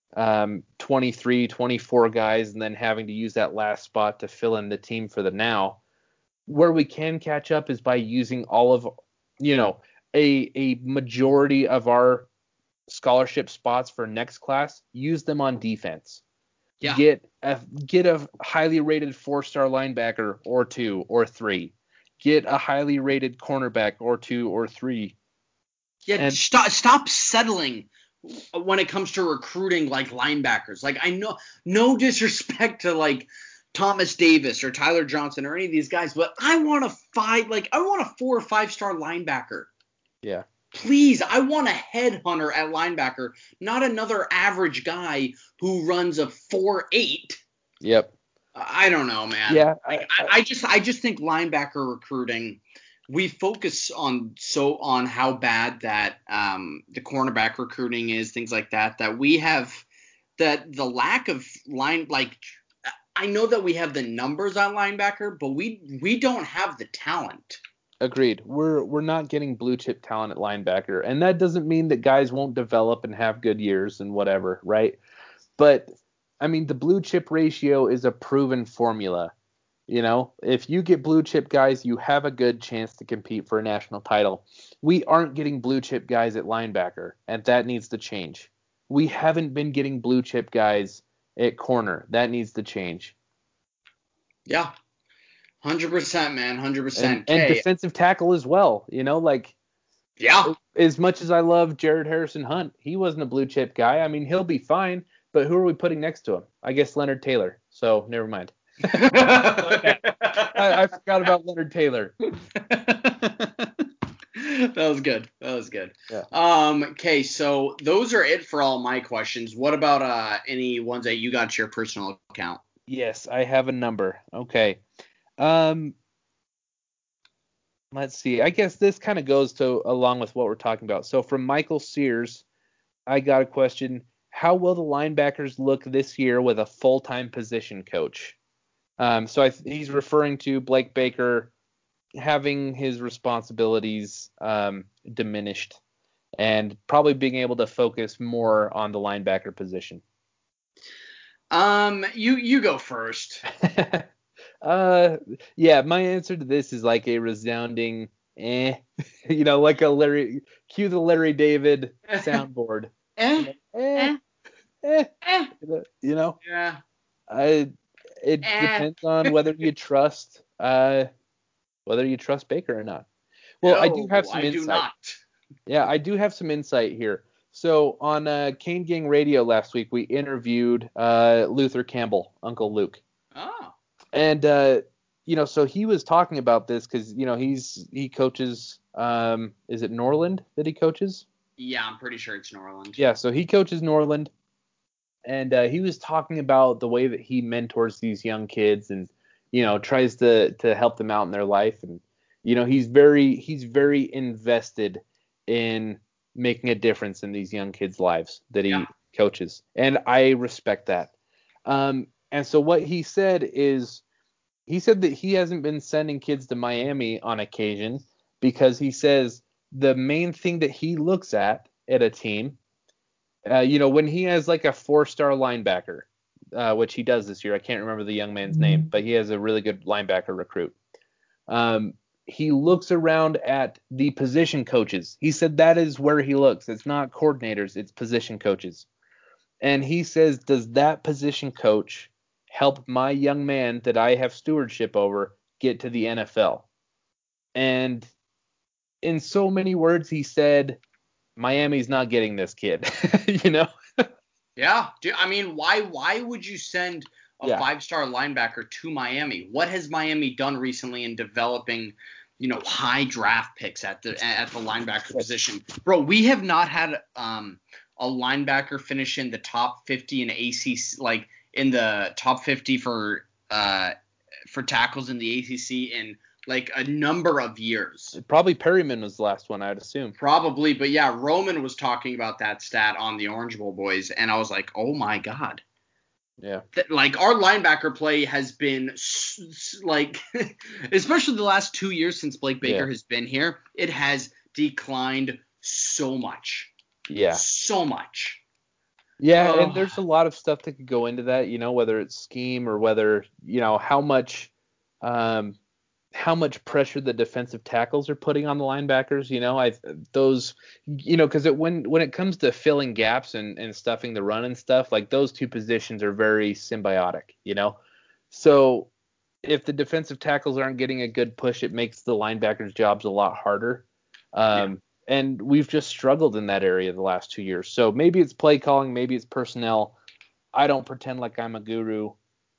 um, twenty-three, twenty-four guys and then having to use that last spot to fill in the team for the now. Where we can catch up is by using all of, you know, a a majority of our scholarship spots for next class, use them on defense. Yeah. Get a get a highly rated four-star linebacker or two or three. Get a highly rated cornerback or two or three. Yeah, And- stop stop settling when it comes to recruiting like linebackers. Like, I know, no disrespect to like Thomas Davis or Tyler Johnson or any of these guys, but I want a five like I want a four or five star linebacker. Yeah. Please, I want a headhunter at linebacker, not another average guy who runs a four eight. Yep. I don't know, man. Yeah, Like, I- I, I just I just think linebacker recruiting, we focus on so on how bad that um, the cornerback recruiting is, things like that, that we have that the lack of line like I know that we have the numbers on linebacker, but we we don't have the talent. Agreed. We're we're not getting blue chip talent at linebacker, and that doesn't mean that guys won't develop and have good years and whatever, right? But I mean, the blue chip ratio is a proven formula. You know, if you get blue chip guys, you have a good chance to compete for a national title. We aren't getting blue chip guys at linebacker, and that needs to change. We haven't been getting blue chip guys at corner. That needs to change. Yeah. one hundred percent, man. one hundred And, percent. and Okay. defensive tackle as well. You know, like, Yeah. as much as I love Jared Harrison Hunt, he wasn't a blue chip guy. I mean, he'll be fine, but who are we putting next to him? I guess Leonard Taylor. So never mind. I, I forgot about Leonard Taylor. That was good. That was good. Yeah. Um. Okay. So those are it for all my questions. What about uh any ones that you got to your personal account? Yes, I have a number. Okay. Um. Let's see. I guess this kind of goes to along with what we're talking about. So from Michael Sears, I got a question. How will the linebackers look this year with a full-time position coach? Um, so I, he's referring to Blake Baker having his responsibilities um, diminished and probably being able to focus more on the linebacker position. Um. You you go first. uh, yeah, my answer to this is like a resounding eh, you know, like a Larry, cue the Larry David soundboard. Eh, eh, eh, eh, eh. you know, Yeah. I, it Eh. depends on whether you trust, uh, whether you trust Baker or not. Well, I do have No, some I do insight. not. Yeah, I do have some insight here. So on uh, Cane Gang Radio last week, we interviewed uh, Luther Campbell, Uncle Luke. Oh. And, uh, you know, so he was talking about this because, you know, he's he coaches, um, is it Norland that he coaches? Yeah, I'm pretty sure it's Norland. Yeah, so he coaches Norland. And uh, he was talking about the way that he mentors these young kids and, you know, tries to, to help them out in their life. And, you know, he's very he's very invested in making a difference in these young kids' lives that he Yeah. coaches. And I respect that. Um, and so what he said is he said that he hasn't been sending kids to Miami on occasion because he says the main thing that he looks at at a team, uh, you know, when he has like a four-star linebacker, uh, which he does this year. I can't remember the young man's name, but he has a really good linebacker recruit. Um, he looks around at the position coaches. He said that is where he looks. It's not coordinators, it's position coaches. And he says, does that position coach help my young man that I have stewardship over get to the N F L? And in so many words, he said, Miami's not getting this kid, you know? Yeah. Do, I mean, why why would you send a Yeah. five-star linebacker to Miami? What has Miami done recently in developing, you know, high draft picks at the at the linebacker position? Bro, we have not had um a linebacker finish in the top fifty in A C C, like in the top fifty for uh for tackles in the A C C in like a number of years. Probably Perryman was the last one, I'd assume. Probably, but yeah, Roman was talking about that stat on the Orange Bowl boys, and I was like, oh my god. Yeah. Th- Like, our linebacker play has been, s- s- like, especially the last two years since Blake Baker Yeah. has been here, it has declined so much. Yeah. So much. Yeah, Oh. and there's a lot of stuff that could go into that, you know, whether it's scheme or whether, you know, how much um how much pressure the defensive tackles are putting on the linebackers, you know, I those you know, cuz it when when it comes to filling gaps and and stuffing the run and stuff, like those two positions are very symbiotic, you know. So if the defensive tackles aren't getting a good push, it makes the linebackers' jobs a lot harder. Um And we've just struggled in that area the last two years. So maybe it's play calling, maybe it's personnel. I don't pretend like I'm a guru.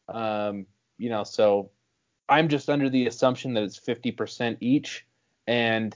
Um, you know, so I'm just under the assumption that it's fifty percent each. And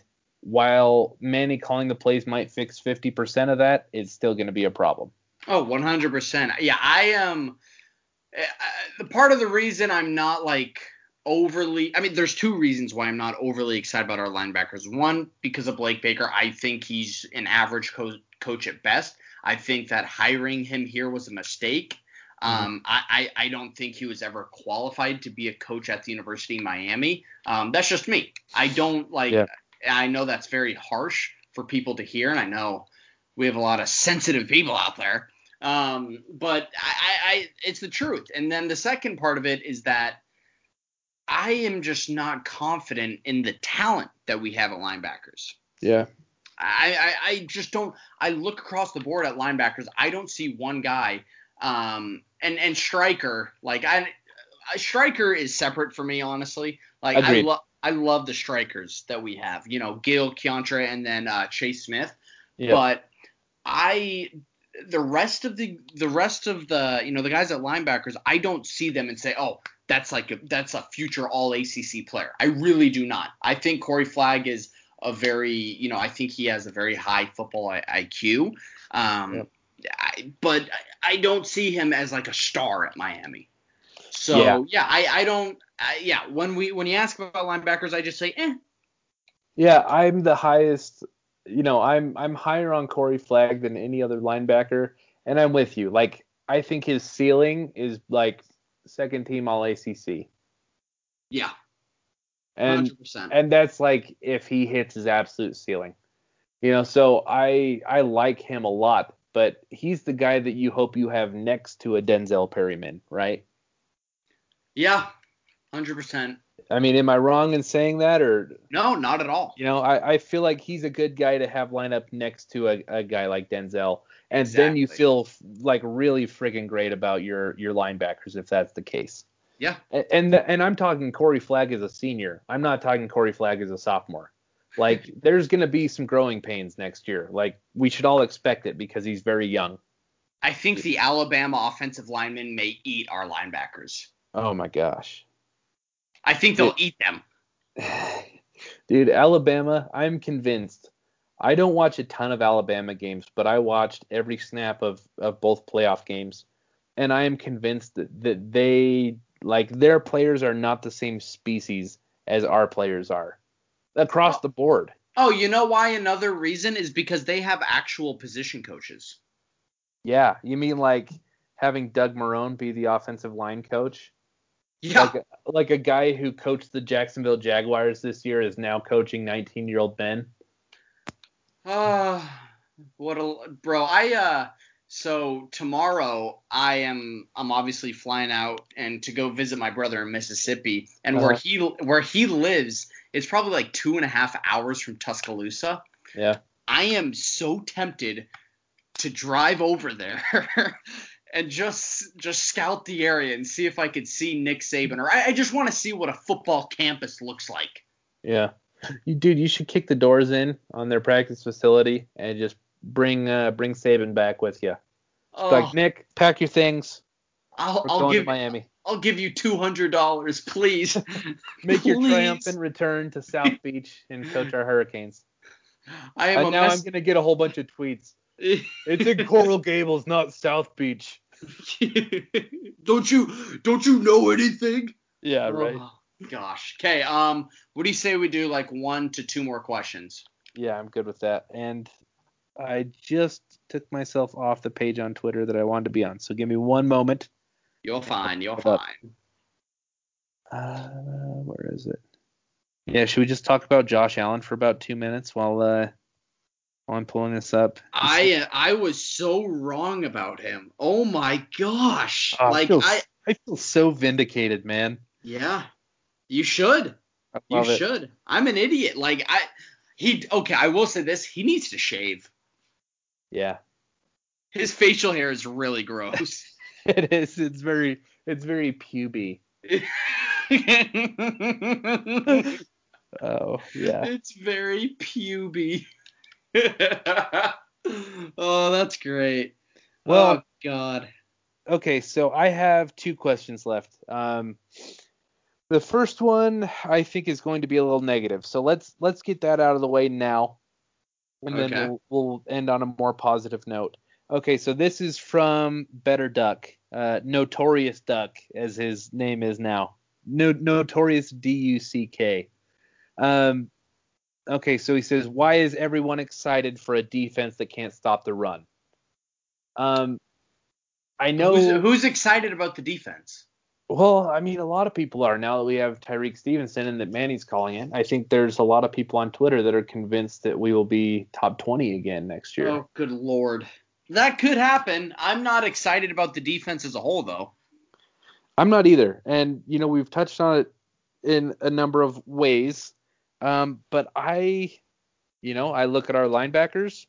while Manny calling the plays might fix fifty percent of that, it's still going to be a problem. Oh, one hundred percent. Yeah, I am. Uh, the part of the reason I'm not like overly, I mean, there's two reasons why I'm not overly excited about our linebackers. One, because of Blake Baker, I think he's an average co- coach at best. I think that hiring him here was a mistake. Um, I, I, I don't think he was ever qualified to be a coach at the University of Miami. Um, that's just me. I don't like. Yeah. I know that's very harsh for people to hear, and I know we have a lot of sensitive people out there. Um, but I, I, I, it's the truth. And then the second part of it is that I am just not confident in the talent that we have at linebackers. Yeah. I, I, I just don't. I look across the board at linebackers. I don't see one guy. Um, and and Striker, like I, Striker is separate for me, honestly. Like I Agreed. love. I love the strikers that we have. You know, Gil Keontra and then uh, Chase Smith. Yeah. But I the rest of the the rest of the you know the guys at linebackers, I don't see them and say, oh, that's like a, that's a future all A C C player. I really do not. I think Corey Flagg is a very you know I think he has a very high football I Q. Um, Yep. I, but I don't see him as like a star at Miami. So Yeah. yeah, I I don't I, yeah when we when you ask about linebackers, I just say eh. Yeah, I'm the highest, you know, I'm I'm higher on Corey Flagg than any other linebacker, and I'm with you. Like, I think his ceiling is like second team all A C C. Yeah, And hundred percent. and that's like if he hits his absolute ceiling. You know, so I I like him a lot, but he's the guy that you hope you have next to a Denzel Perryman, right? Yeah, hundred percent. I mean, am I wrong in saying that, or No, not at all. you know, I, I feel like he's a good guy to have line up next to a, a guy like Denzel, and Exactly. then you feel like really friggin' great about your your linebackers if that's the case. Yeah. And and, the, and I'm talking Corey Flagg as a senior. I'm not talking Corey Flagg as a sophomore. Like, there's going to be some growing pains next year. Like, we should all expect it because he's very young. I think the Alabama offensive linemen may eat our linebackers. Oh my gosh. I think they'll It, eat them. Dude, Alabama, I'm convinced. I don't watch a ton of Alabama games, but I watched every snap of, of both playoff games. And I am convinced that, that they, like, their players are not the same species as our players are. Across oh, the board. Oh, you know why another reason is because they have actual position coaches. Yeah, you mean like having Doug Marrone be the offensive line coach? Yeah. Like a, like a guy who coached the Jacksonville Jaguars this year is now coaching nineteen-year-old Ben? Uh, what a bro. I uh so tomorrow I am I'm obviously flying out and to go visit my brother in Mississippi, and Uh-huh. where he where he lives it's probably like two and a half hours from Tuscaloosa. Yeah. I am so tempted to drive over there and just just scout the area and see if I could see Nick Saban, or I, I just want to see what a football campus looks like. Yeah. You dude, you should kick the doors in on their practice facility and just bring uh, bring Saban back with you. Oh, Like, Nick, pack your things. I'll We're I'll going give to Miami. I'll give you two hundred dollars, please. Make your Please. triumphant return to South Beach and coach our Hurricanes. I am And a now mess. I'm gonna get a whole bunch of tweets. It's in Coral Gables, not South Beach. don't you don't you know anything? Yeah, right. Oh, gosh. Okay. Um, what do you say we do like one to two more questions? Yeah, I'm good with that. And I just took myself off the page on Twitter that I wanted to be on. So give me one moment. You're fine. You're Hold up. fine. Uh, where is it? Yeah, should we just talk about Josh Allen for about two minutes while uh while I'm pulling this up? I I was so wrong about him. Oh my gosh. Oh, like I feel, I I feel so vindicated, man. yeah. You should. I You love it. should. I'm an idiot. Like I he okay, I will say this, he needs to shave. Yeah. His facial hair is really gross. It is. It's very it's very puby. Oh, yeah. It's very puby. Oh, that's great. Well, oh God. Okay, so I have two questions left. Um, the first one I think is going to be a little negative, so let's let's get that out of the way now, and then Okay. we'll we'll end on a more positive note. Okay, so this is from Better Duck, uh, Notorious Duck, as his name is now. No, Notorious D U C K. Um, okay, so he says, why is everyone excited for a defense that can't stop the run? Um, I know. Who's, who's excited about the defense? Well, I mean, a lot of people are now that we have Tyreek Stevenson and that Manny's calling it. I think there's a lot of people on Twitter that are convinced that we will be top twenty again next year. Oh, good Lord. That could happen. I'm not excited about the defense as a whole, though. I'm not either. And, you know, we've touched on it in a number of ways. Um, but I, you know, I look at our linebackers.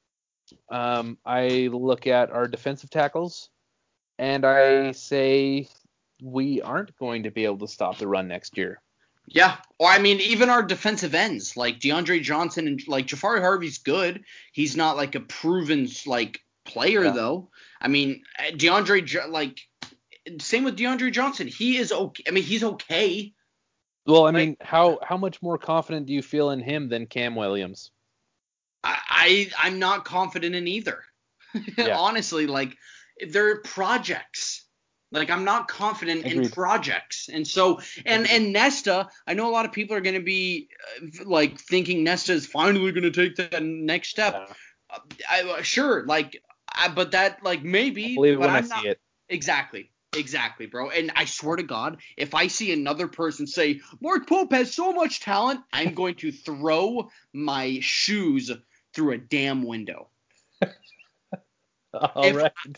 Um, I look at our defensive tackles. And I say we aren't going to be able to stop the run next year. Yeah. Or, I mean, even our defensive ends, like DeAndre Johnson and, like, Jafari Harvey's good. He's not, like, a proven, like, player, Yeah. though. I mean, DeAndre, like, same with DeAndre Johnson. He is okay. I mean, he's okay. Well, I Like, mean, how how much more confident do you feel in him than Cam Williams? I, I I'm not confident in either. Yeah. Honestly, like, they're projects. Like, I'm not confident Agreed. in projects. And so, and, and Nesta, I know a lot of people are going to be, uh, like, thinking Nesta is finally going to take that next step. Yeah. Uh, I, sure, like, I, but that, like, maybe. I believe it but when I'm I not, see it. Exactly. Exactly, bro. And I swear to God, if I see another person say, Mark Pope has so much talent, I'm going to throw my shoes through a damn window. All if, right.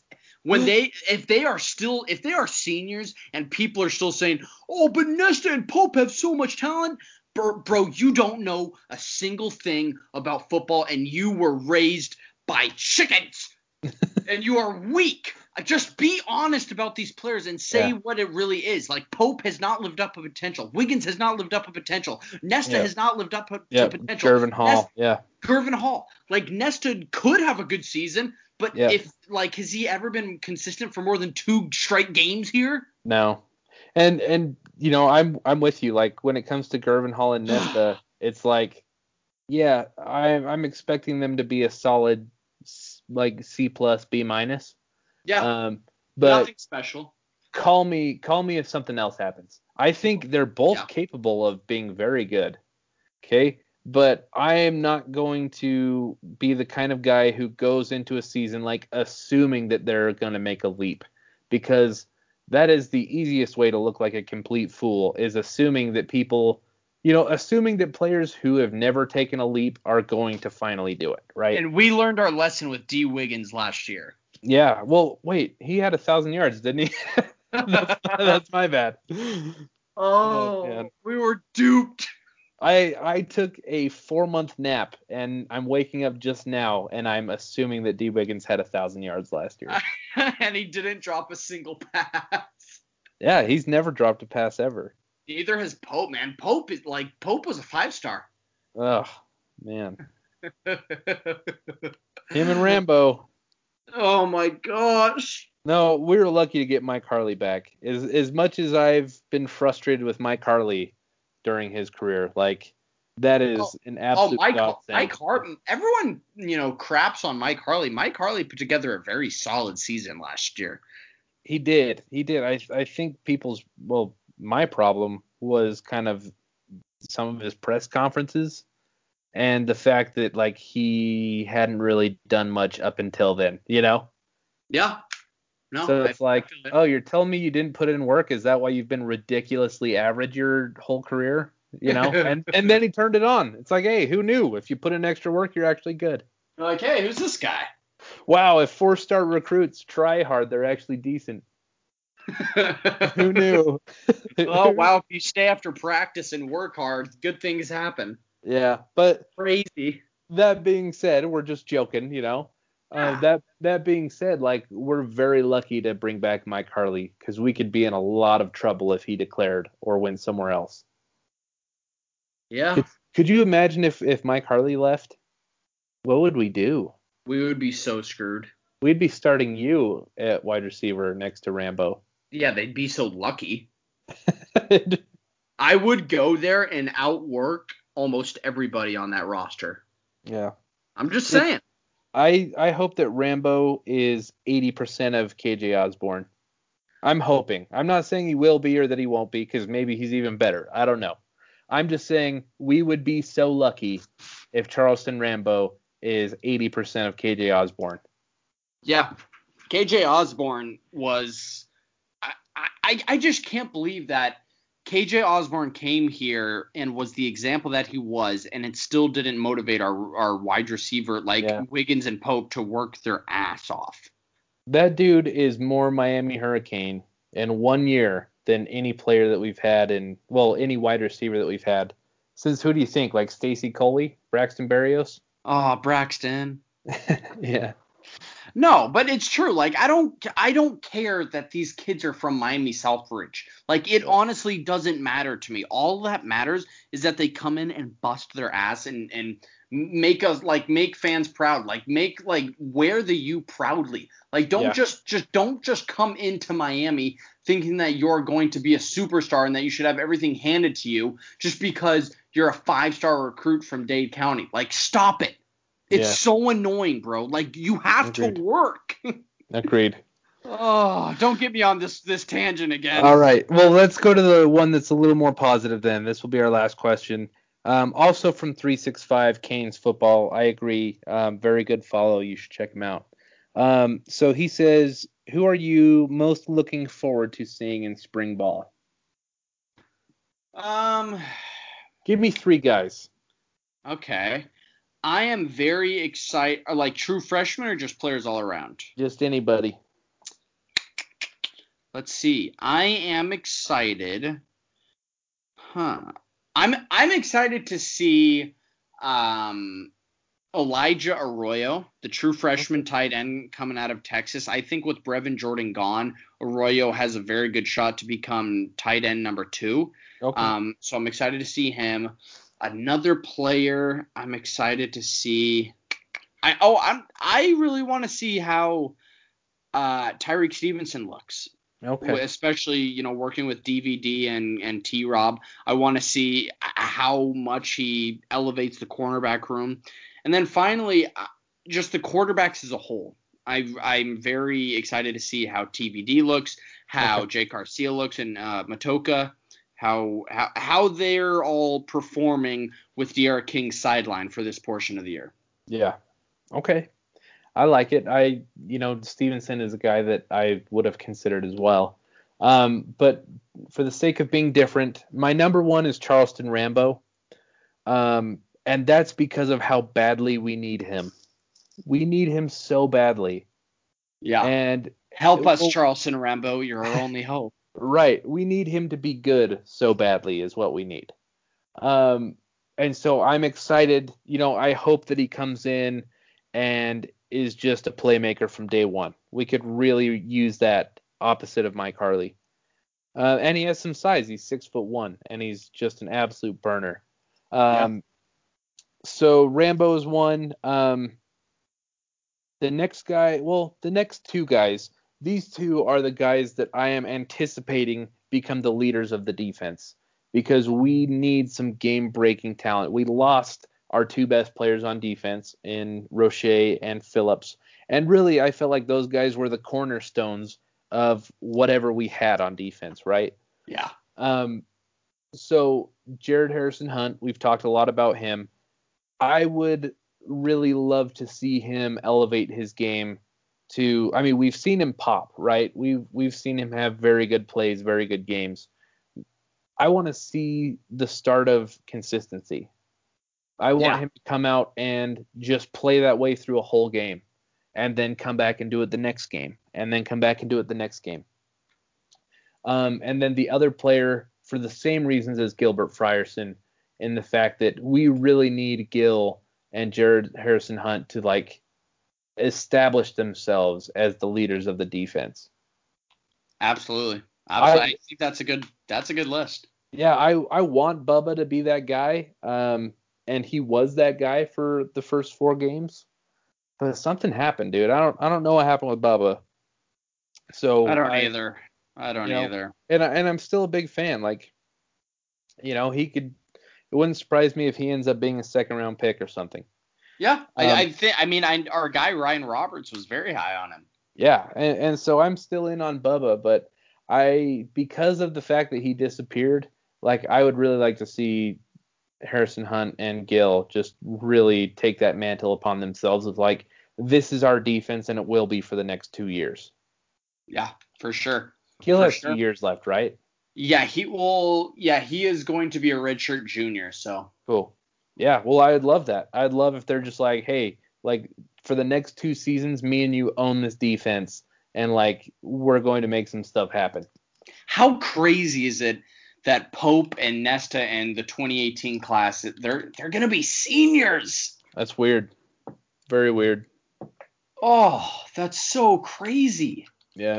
When they, if they are still, if they are seniors and people are still saying, oh, but Nesta and Pope have so much talent, bro, bro, you don't know a single thing about football, and you were raised by chickens, and you are weak. Just be honest about these players and say Yeah. what it really is. Like, Pope has not lived up to potential. Wiggins has not lived up to potential. Nesta Yeah. has not lived up to Yeah. potential. Gervin Hall. Nesta, Yeah. Gervin Hall. Like, Nesta could have a good season, but Yeah. if, like, has he ever been consistent for more than two straight games here? No. And and you know, I'm I'm with you. Like when it comes to Gervin Hall and Nesta, it's like, yeah, I'm I'm expecting them to be a solid s- like C plus B minus. Yeah, Um, but nothing special. call me call me if something else happens. I think they're both Yeah. capable of being very good. Okay? But I am not going to be the kind of guy who goes into a season like assuming that they're going to make a leap, because that is the easiest way to look like a complete fool, is assuming that people, you know, assuming that players who have never taken a leap are going to finally do it, right? And we learned our lesson with D. Wiggins last year. Yeah. Well, wait, he had a thousand yards, didn't he? that's, that's my bad. Oh, man. we were duped. I I took a four month nap and I'm waking up just now and I'm assuming that D Wiggins had a thousand yards last year. And he didn't drop a single pass. Yeah, he's never dropped a pass ever. Neither has Pope, man. Pope is like Pope was a five star. Ugh, man. Him and Rambo. Oh my gosh. No, we were lucky to get Mike Harley back. As as much as I've been frustrated with Mike Harley during his career, like that is Oh, an Oh, absolute Mike, godsend. Mike Harley. Everyone, you know, craps on Mike Harley. Mike Harley put together a very solid season last year. He did. He did. I I think people's well, my problem was kind of some of his press conferences and the fact that like he hadn't really done much up until then, you know? Yeah. No. So I- it's like, I feel it. oh, you're telling me you didn't put in work? Is that why you've been ridiculously average your whole career? You know? and and then he turned it on. It's like, hey, who knew? If you put in extra work, you're actually good. You're like, hey, who's this guy? Wow, if four-star recruits try hard, they're actually decent. Who knew? Oh wow, if you stay after practice and work hard, good things happen. Yeah, but Crazy. that being said, we're just joking, you know. Uh, Yeah. that that being said, like we're very lucky to bring back Mike Harley because we could be in a lot of trouble if he declared or went somewhere else. Yeah. Could, could you imagine if if Mike Harley left? What would we do? We would be so screwed. We'd be starting you at wide receiver next to Rambo. Yeah, they'd be so lucky. I would go there and outwork almost everybody on that roster. Yeah. I'm just It's- saying. I I hope that Rambo is eighty percent of K J Osborne. I'm hoping. I'm not saying he will be or that he won't be because maybe he's even better. I don't know. I'm just saying we would be so lucky if Charleston Rambo is eighty percent of K J Osborne. Yeah. K J Osborne was I, I, I just can't believe that K J Osborne came here and was the example that he was, and it still didn't motivate our our wide receiver like Yeah. Wiggins and Pope to work their ass off. That dude is more Miami Hurricane in one year than any player that we've had in, well, any wide receiver that we've had. Since who do you think? Like Stacy Coley? Braxton Berrios? Oh, Braxton. Yeah. No, but it's true. Like I don't I don't care that these kids are from Miami Southbridge. Like it honestly doesn't matter to me. All that matters is that they come in and bust their ass and and make us like make fans proud. Like make like wear the U proudly. Like don't Yeah. just just don't just come into Miami thinking that you're going to be a superstar and that you should have everything handed to you just because you're a five-star recruit from Dade County. Like stop it. It's Yeah. so annoying, bro. Like you have Agreed. to work. Agreed. Oh, don't get me on this this tangent again. All right. Well, let's go to the one that's a little more positive then. This will be our last question. Um, also from three sixty-five Canes Football. I agree. Um, very good follow. You should check him out. Um, so he says, who are you most looking forward to seeing in spring ball? Um, Give me three guys. okay. I am very excited. Like true freshmen or just players all around? Just anybody. let's see. I am excited. Huh. I'm I'm excited to see um, Elijah Arroyo, the true freshman tight end coming out of Texas. I think with Brevin Jordan gone, Arroyo has a very good shot to become tight end number two. Okay. Um, so I'm excited to see him. Another player I'm excited to see. I oh I'm I really want to see how uh, Tyreek Stevenson looks. Okay. Especially, you know, working with D V D and, and T-Rob. I want to see how much he elevates the cornerback room. And then finally, just the quarterbacks as a whole. I, I'm very excited to see how T V D looks, how Okay. Jake Garcia looks, and uh, Matoka, how, how how they're all performing with De'Ara King's sideline for this portion of the year. Yeah. Okay. I like it. I, you know, Stevenson is a guy that I would have considered as well. Um, but for the sake of being different, my number one is Charleston Rambo. Um, and that's because of how badly we need him. We need him so badly. Yeah. And help us, well, Charleston Rambo. You're our only hope. Right. We need him to be good so badly is what we need. Um, and so I'm excited. You know, I hope that he comes in and is just a playmaker from day one. We could really use that opposite of Mike Harley. Uh, and he has some size. He's six foot one, and he's just an absolute burner. Um, yeah. So Rambo is one. Um, the next guy, well, the next two guys, these two are the guys that I am anticipating become the leaders of the defense because we need some game-breaking talent. We lost our two best players on defense in Roche and Phillips. And really, I felt like those guys were the cornerstones of whatever we had on defense, right? Yeah. Um, so Jared Harrison Hunt, we've talked a lot about him. I would really love to see him elevate his game to, I mean, we've seen him pop, right? We've, we've seen him have very good plays, very good games. I want to see the start of consistency. I want yeah. him to come out and just play that way through a whole game and then come back and do it the next game and then come back and do it the next game. Um, and then the other player for the same reasons as Gilbert Frierson in the fact that we really need Gil and Jared Harrison Hunt to like establish themselves as the leaders of the defense. Absolutely. Absolutely. I, I think that's a good that's a good list. Yeah, I, I want Bubba to be that guy. Um, and he was that guy for the first four games. But something happened, dude. I don't I don't know what happened with Bubba. So I don't I, either. I don't you know, either. And I, and I'm still a big fan. Like, you know, he could. It wouldn't surprise me if he ends up being a second round pick or something. Yeah, um, I, I think. I mean, I, our guy Ryan Roberts was very high on him. Yeah, and, and so I'm still in on Bubba, but I because of the fact that he disappeared, like I would really like to see Harrison Hunt and Gil just really take that mantle upon themselves of like, this is our defense and it will be for the next two years. Yeah, for sure. Gil for has sure. two years left, right? Yeah, he will. Yeah, he is going to be a redshirt junior. So cool. Yeah, well, I would love that. I'd love if they're just like, hey, like for the next two seasons, me and you own this defense, and like we're going to make some stuff happen. How crazy is it that Pope and Nesta and the twenty eighteen class, they're they're gonna be seniors? That's weird. Very weird. Oh, that's so crazy. Yeah.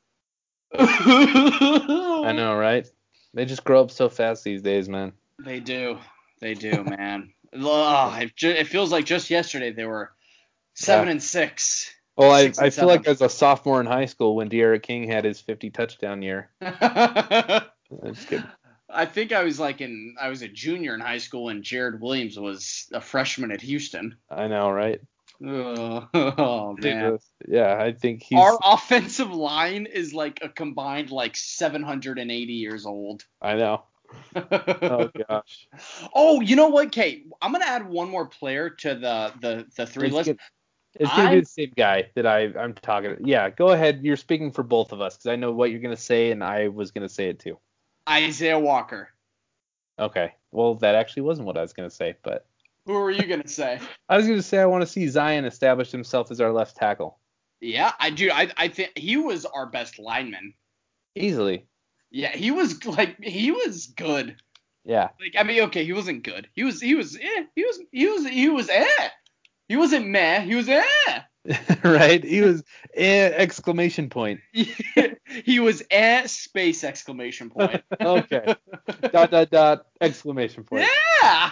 I know, right? They just grow up so fast these days, man. They do. They do, man. Oh, it, ju- it feels like just yesterday they were seven yeah. and six. Well, I, I feel like as a sophomore in high school when De'Ara King had his fifty touchdown year. I'm just kidding. I think I was like in I was a junior in high school when Jared Williams was a freshman at Houston. I know, right? Oh, oh man. Yeah, I think he's our offensive line is like a combined like seven hundred eighty years old. I know. Oh gosh. Oh, you know what, Kate? I'm gonna add one more player to the the, the three it's list. Good. It's gonna I'm, be the same guy that I I'm talking. Yeah, go ahead. You're speaking for both of us because I know what you're gonna say and I was gonna say it too. Isaiah Walker. Okay. Well, that actually wasn't what I was gonna say, but. Who were you gonna say? I was gonna say I want to see Zion establish himself as our left tackle. Yeah, I do. I I think he was our best lineman. Easily. Yeah, he was like he was good. Yeah. Like I mean, okay, he wasn't good. He was he was eh, he was he was he was eh. He wasn't meh. He was eh. Right? He was eh, exclamation point. He was eh space exclamation point. Okay. Dot dot dot exclamation point. Yeah.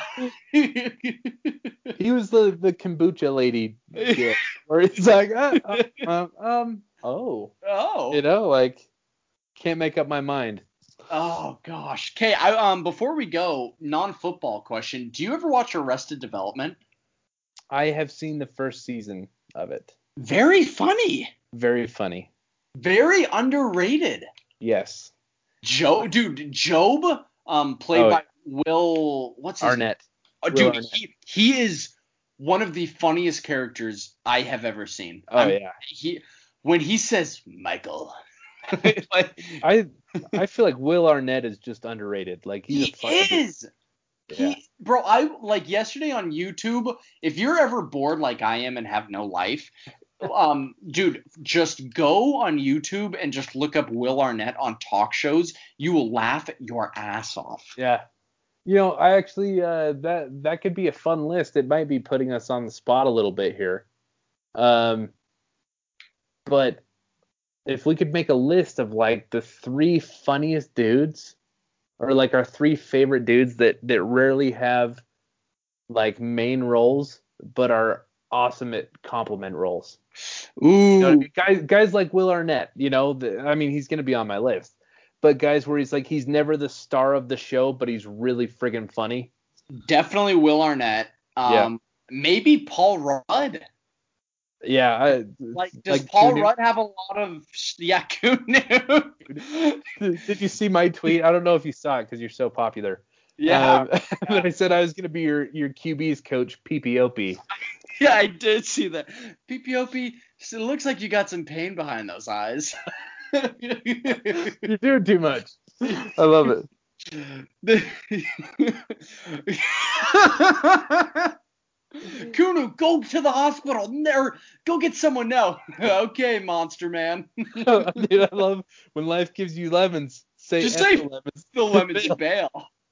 He was the the kombucha lady kid, where he's like, uh, uh, um, um, oh, Oh. you know, like can't make up my mind. Oh gosh. Okay, I um before we go, non-football question. Do you ever watch Arrested Development? I have seen the first season of it. Very funny. Very funny. Very underrated. Yes. Joe, dude, Job, um, played Oh, by Will, what's his name? Arnett. Oh, Will dude, Arnett. he he is one of the funniest characters I have ever seen. Oh, I'm- yeah. He when he says Michael, like, I I feel like Will Arnett is just underrated. Like he's he a funny dude. is. Yeah. He, bro, I like yesterday on YouTube. If you're ever bored like I am and have no life, um, dude, just go on YouTube and just look up Will Arnett on talk shows. You will laugh your ass off. Yeah. You know, I actually uh, that that could be a fun list. It might be putting us on the spot a little bit here. Um, but if we could make a list of like the three funniest dudes, or like our three favorite dudes that that rarely have like main roles, but are awesome at complement roles. Ooh, You know what I mean? Guys, guys like Will Arnett. You know, the, I mean, he's gonna be on my list. But guys, where he's like he's never the star of the show, but he's really friggin' funny. definitely Will Arnett. Um, Yeah. maybe Paul Rudd. Yeah, I, Like, does like Paul Kunu. Rudd have a lot of yeah, Kunu? Did you see my tweet? I don't know if you saw it because you're so popular. Yeah, Um, but I said I was gonna be your your Q B's coach, P P O P. yeah, I did see that. P P O P, it looks like you got some pain behind those eyes. You're doing too much. I love it. Kunu, go to the hospital. Or go get someone now. Okay, monster man. Dude, I love when life gives you lemons. Say Just F say the lemons. the lemons bail.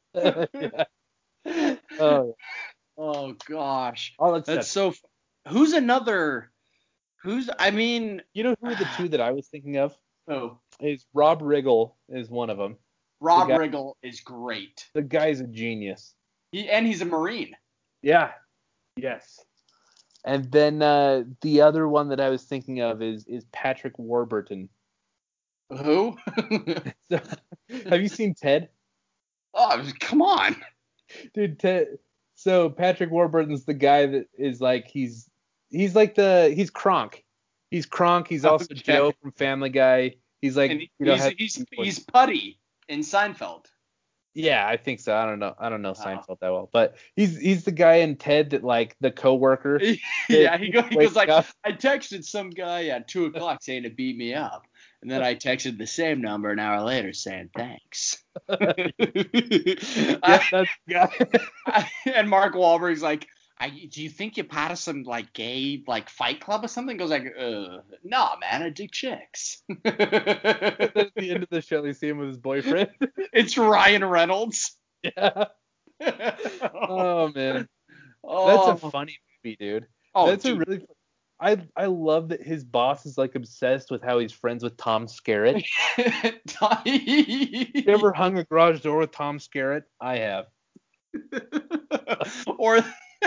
Yeah. Oh, Oh gosh, I'll accept. that's so. F- Who's another? Who's? I mean, You know who are the two that I was thinking of? oh, Is Rob Riggle is one of them. Rob guy- Riggle is great. The guy's a genius. He and he's a Marine. Yeah. Yes. And then uh, the other one that I was thinking of is is Patrick Warburton. Who? So, have you seen Ted? Oh, come on. Dude, Ted. So Patrick Warburton's the guy that is like he's he's like the he's Kronk. He's Kronk. He's also Okay. Joe from Family Guy. He's like And you know he's has- he's he's Putty in Seinfeld. yeah, I think so. I don't know. I don't know Oh. Seinfeld that well, but he's he's the guy in Ted that like the coworker. Yeah, he goes, he Wake goes like, up. I texted some guy at two o'clock saying to beat me up, and then I texted the same number an hour later saying thanks. Yeah, I- that's the guy. I- and Mark Wahlberg's like, I, do you think you're part of some like gay like fight club or something? Goes like, uh, nah, man, I dig chicks. Then at the end of the show, they see him with his boyfriend. It's Ryan Reynolds. Yeah. oh, Oh man, oh, that's a funny movie, dude. oh, That's a dude. really. I I love that his boss is like obsessed with how he's friends with Tom Skerritt. You ever hung a garage door with Tom Skerritt? I have. or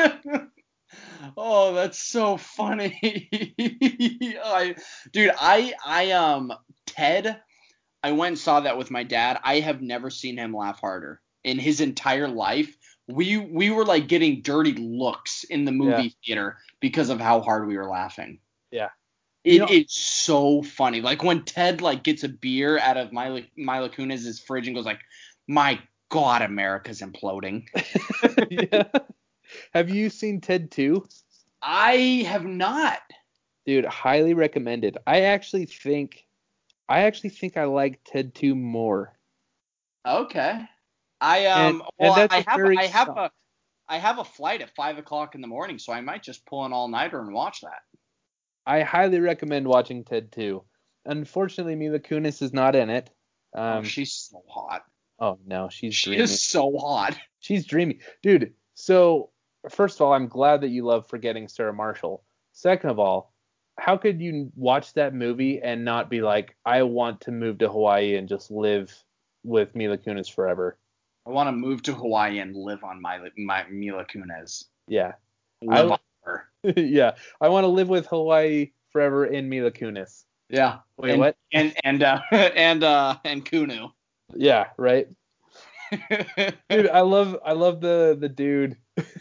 oh, that's so funny. I, dude, I I um Ted, I went and saw that with my dad. I have never seen him laugh harder in his entire life. We we were like getting dirty looks in the movie Yeah. theater because of how hard we were laughing. Yeah. It You know- is so funny. Like when Ted like gets a beer out of Mila, Mila Kunis's fridge and goes like, "My God, America's imploding." Yeah. Have you seen Ted two? I have not. Dude, highly recommended. I actually think I actually think I like Ted two more. Okay. I And- um and well that's I a have very I have soft- a I have a flight at five o'clock in the morning, so I might just pull an all nighter and watch that. I highly recommend watching Ted two. Unfortunately, Mila Kunis is not in it. Um, oh, she's so hot. oh no, she's She dreamy. is so hot. She's dreamy, dude. So first of all, I'm glad that you love Forgetting Sarah Marshall. Second of all, how could you watch that movie and not be like, I want to move to Hawaii and just live with Mila Kunis forever? I want to move to Hawaii and live on my, my Mila Kunis. Yeah. Live I, on her. yeah. I want to live with Hawaii forever in Mila Kunis. Yeah. Wait, and, what? And and uh, and uh and Kunu. Yeah, right. Dude, I love I love the the dude.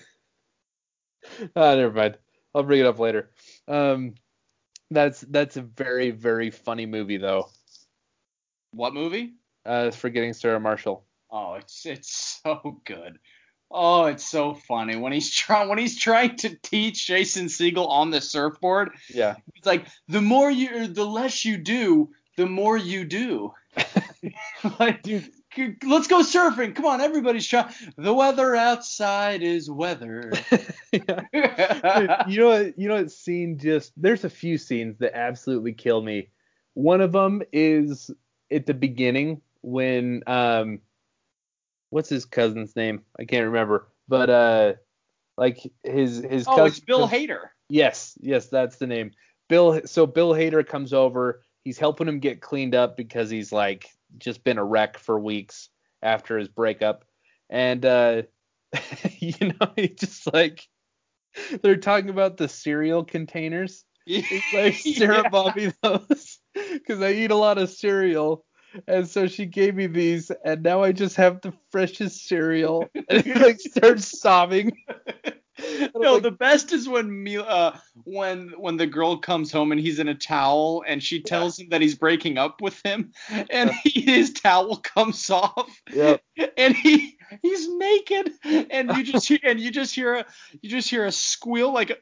Ah, never mind. I'll bring it up later. Um, that's that's a very very funny movie though. What movie? Uh, Forgetting Sarah Marshall. Oh, it's it's so good. Oh, it's so funny when he's trying when he's trying to teach Jason Segel on the surfboard. Yeah. It's like the more you, the less you do, the more you do. Like, dude, let's go surfing. Come on, everybody's trying. The weather outside is weather. Dude, you know what? You know what scene just? There's a few scenes that absolutely kill me. One of them is at the beginning when um, what's his cousin's name? I can't remember, but uh, like his his. Oh, cousin, it's Bill Hader. Yes, yes, that's the name. Bill. So Bill Hader comes over. He's helping him get cleaned up because he's like just been a wreck for weeks after his breakup, and uh, you know, he just like they're talking about the cereal containers. He's like, Sarah Yeah. bought me those because I eat a lot of cereal. And so she gave me these, and now I just have the freshest cereal. And he like starts sobbing. No, like, the best is when Mila, uh, when when the girl comes home and he's in a towel and she tells him that he's breaking up with him, and Yeah. he, his towel comes off, Yep. and he he's naked, and you just hear, and you just hear a you just hear a squeal like a.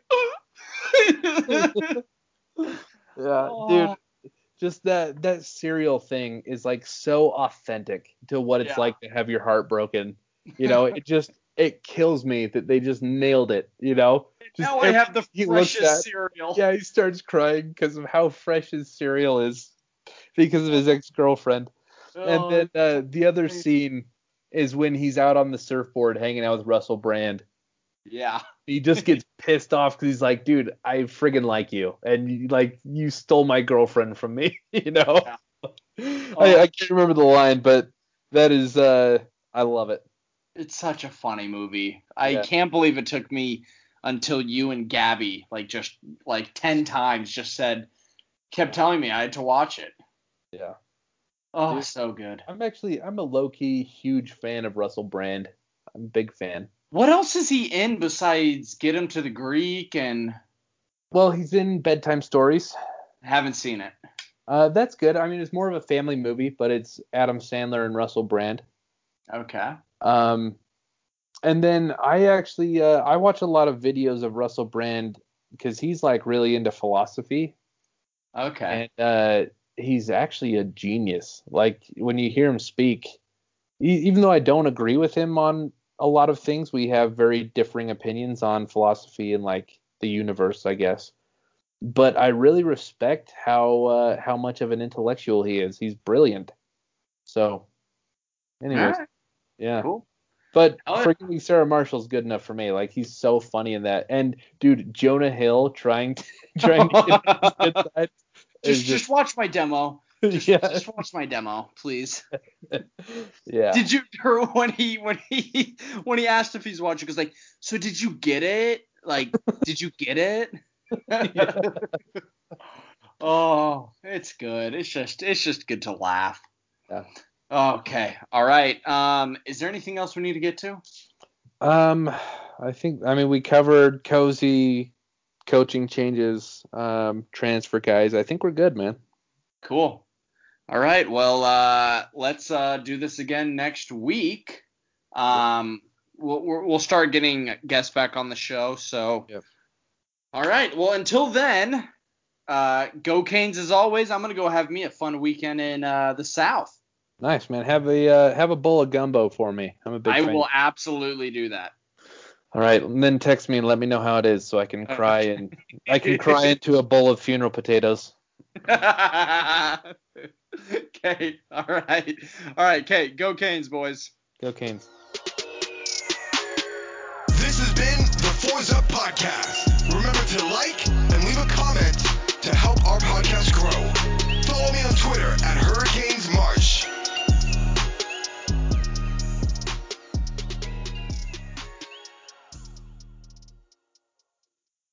Yeah, Oh. dude. Just that that cereal thing is like so authentic to what it's Yeah. like to have your heart broken. You know, it just it kills me that they just nailed it. You know, just Now I have the he looks freshest at- cereal. Yeah, he starts crying because of how fresh his cereal is because of his ex-girlfriend. And Oh, then uh, the other scene is when he's out on the surfboard hanging out with Russell Brand. yeah. He just gets pissed off because he's like, dude, I friggin' like you, and you, like you stole my girlfriend from me, you know. Yeah. I, I can't remember the line, but that is, uh, I love it. It's such a funny movie. I Yeah. can't believe it took me until you and Gabby, like just like ten times, just said, kept telling me I had to watch it. Yeah. Oh, Dude. so good. I'm actually, I'm a low key huge fan of Russell Brand. I'm a big fan. What else is he in besides Get Him to the Greek and Well, he's in Bedtime Stories. haven't seen it? Uh, that's good. I mean, it's more of a family movie, but it's Adam Sandler and Russell Brand. Okay. Um, and then I actually uh, I watch a lot of videos of Russell Brand because he's like really into philosophy, Okay. and uh, he's actually a genius. Like when you hear him speak, e- even though I don't agree with him on a lot of things, we have very differing opinions on philosophy and like the universe, I guess. But I really respect how uh, how much of an intellectual he is. He's brilliant. So, anyways, All right. yeah. Cool. But Oh, Forgetting Sarah Marshall's good enough for me. Like he's so funny in that. And dude, Jonah Hill trying to trying to get on his good side is just just watch my demo. Just, yeah. just watch my demo, please. Yeah. Did you hear when he when he when he asked if he's watching? Because like, so did you get it? Like, did you get it? Oh, it's good. It's just it's just good to laugh. Yeah. Okay. All right. Um, is there anything else we need to get to? Um, I think I mean we covered cozy coaching changes, um, transfer guys. I think we're good, man. Cool. All right. Well, uh, let's uh, do this again next week. Um, we'll we'll we'll start getting guests back on the show. So. Yep. All right. Well, until then, uh, go Canes as always. I'm gonna go have me a fun weekend in uh, the South. Nice, man. Have a uh, have a bowl of gumbo for me. I'm a big I fan. will absolutely do that. All right, and then text me and let me know how it is so I can cry Okay. and I can cry into a bowl of funeral potatoes. Okay. All right. All right. Okay. Go Canes, boys. Go Canes. This has been the Forza Podcast.